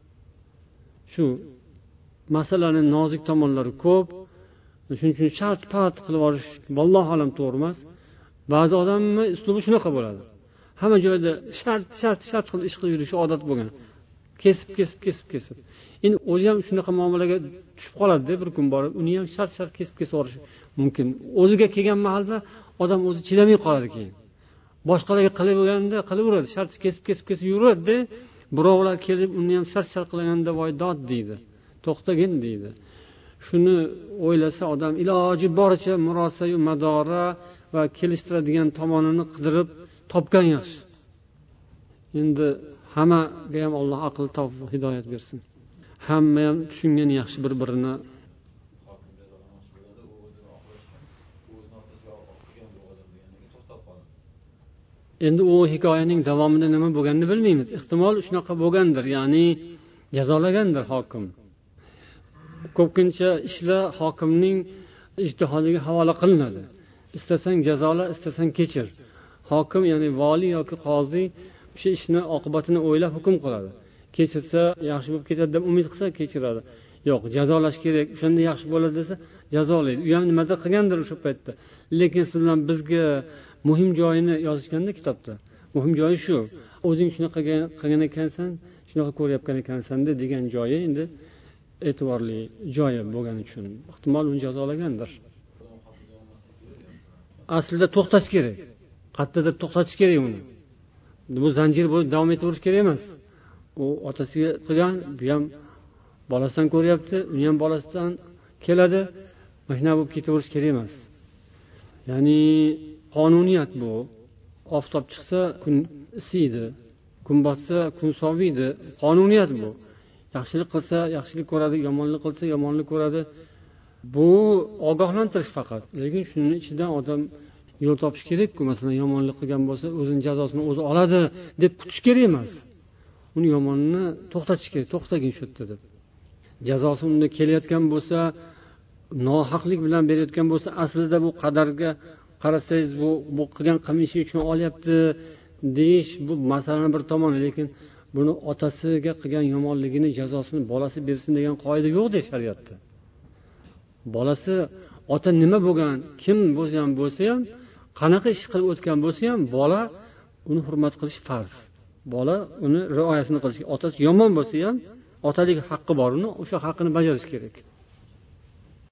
Shu masalaning nozik tomonlari ko'p. Shuning uchun shart-pat qilib olish vallohu alam to'g'ri emas. Ba'zi odamning uslubi shunaqa bo'ladi. Hamma joyda shart qilib ish qilib yurish odat bo'lgan. Kesib. Endi o'zi ham shunaqa muomalaga tushib qoladi-da bir kun borib, uni ham shart kesib yuborish mumkin. O'ziga kelgan mahalda odam o'zi chidamay qoladi keyin. Boshqalarga qilaverganda qilaveradi, shart kesib yuradi-da, birovlar kelib uni ham shart qilganda voy dod deydi. To'xtagin deydi. Shuni o'ylasa odam iloji boricha murosa-yu madora va kelishtiradigan tomonini qidirib topgan yaxshi. Endi hammaga ham Alloh aql, tavfiq, hidoyat bersin. Hamma ham tushungan yaxshi bir-birini. Endi u hikoyaning davomida nima bo'lganini bilmaymiz. Ehtimol shunaqa bo'lgandir, ya'ni jazolagandir hokim. Ko'pincha ishlar hokimning ijtihodiga havola qilinadi. Istasang jazola, istasang kechir. Hokim, ya'ni vali yoki qozi o'sha ishni oqibatini o'ylab hukm qiladi. Kechirsa yaxshi bo'lib ketadi deb umid qilsa kechiradi. Yo'q, jazolash kerak, o'shanda yaxshi bo'ladi desa jazolaydi. U ham nimadir qilgandir o'sha paytda. Lekin siz bilan bizga muhim joyini yozishganda kitobda. Muhim joyi shu. O'zing shunaqa qilgan ekansan, shunaqa ko'ryapgan ekansan degan joyi endi e'tiborli joyi bo'lgani uchun ehtimol uni jazolagandir. Aslida to'xtash kerak. Qattiqda to'xtatish kerak uni. Bu zanjir bo'lib davom etaverish kerak emas. U otasiga qilgan, bu ham bolasidan ko'ryapti, uni ham bolasidan keladi, mana shunaqa bo'lib ketaverish kerak emas. Ya'ni qonuniyat bu. Oftob chiqsa kun isiydi, kun botsa kun soviydi. Qonuniyat bu. Yaxshilik qilsa yaxshilik ko'radi, yomonlik qilsa yomonlik ko'radi. Bu ogohlantirish faqat. Lekin shuning ichidan odam yo'l topish kerak-ku. Masalan, yomonlik qilgan bo'lsa, o'zining jazosini o'zi oladi deb kutish kerak emas. Uni yomonini to'xtatish kerak, to'xtagin shu yerda deb. Jazosi unga kelayotgan bo'lsa, nohaqlik bilan berayotgan bo'lsa, aslida bu qadarga qarasangiz bu qilgan qilmishi uchun olyapti deyish bu masalaning bir tomoni, lekin buni otasiga qilgan yomonligini jazosini bolasi bersin degan qoida yo'q-da shariatda. Bolasi ota nima bo'lgan, kim bo'lsa ham, qanaqa ish qilib o'tgan bo'lsa ham, bola uni hurmat qilish farz. Bola uni rioyasini qilish. Otasi yomon bo'lsa ham, otalik haqqi bor, uni o'sha haqqini bajarish kerak.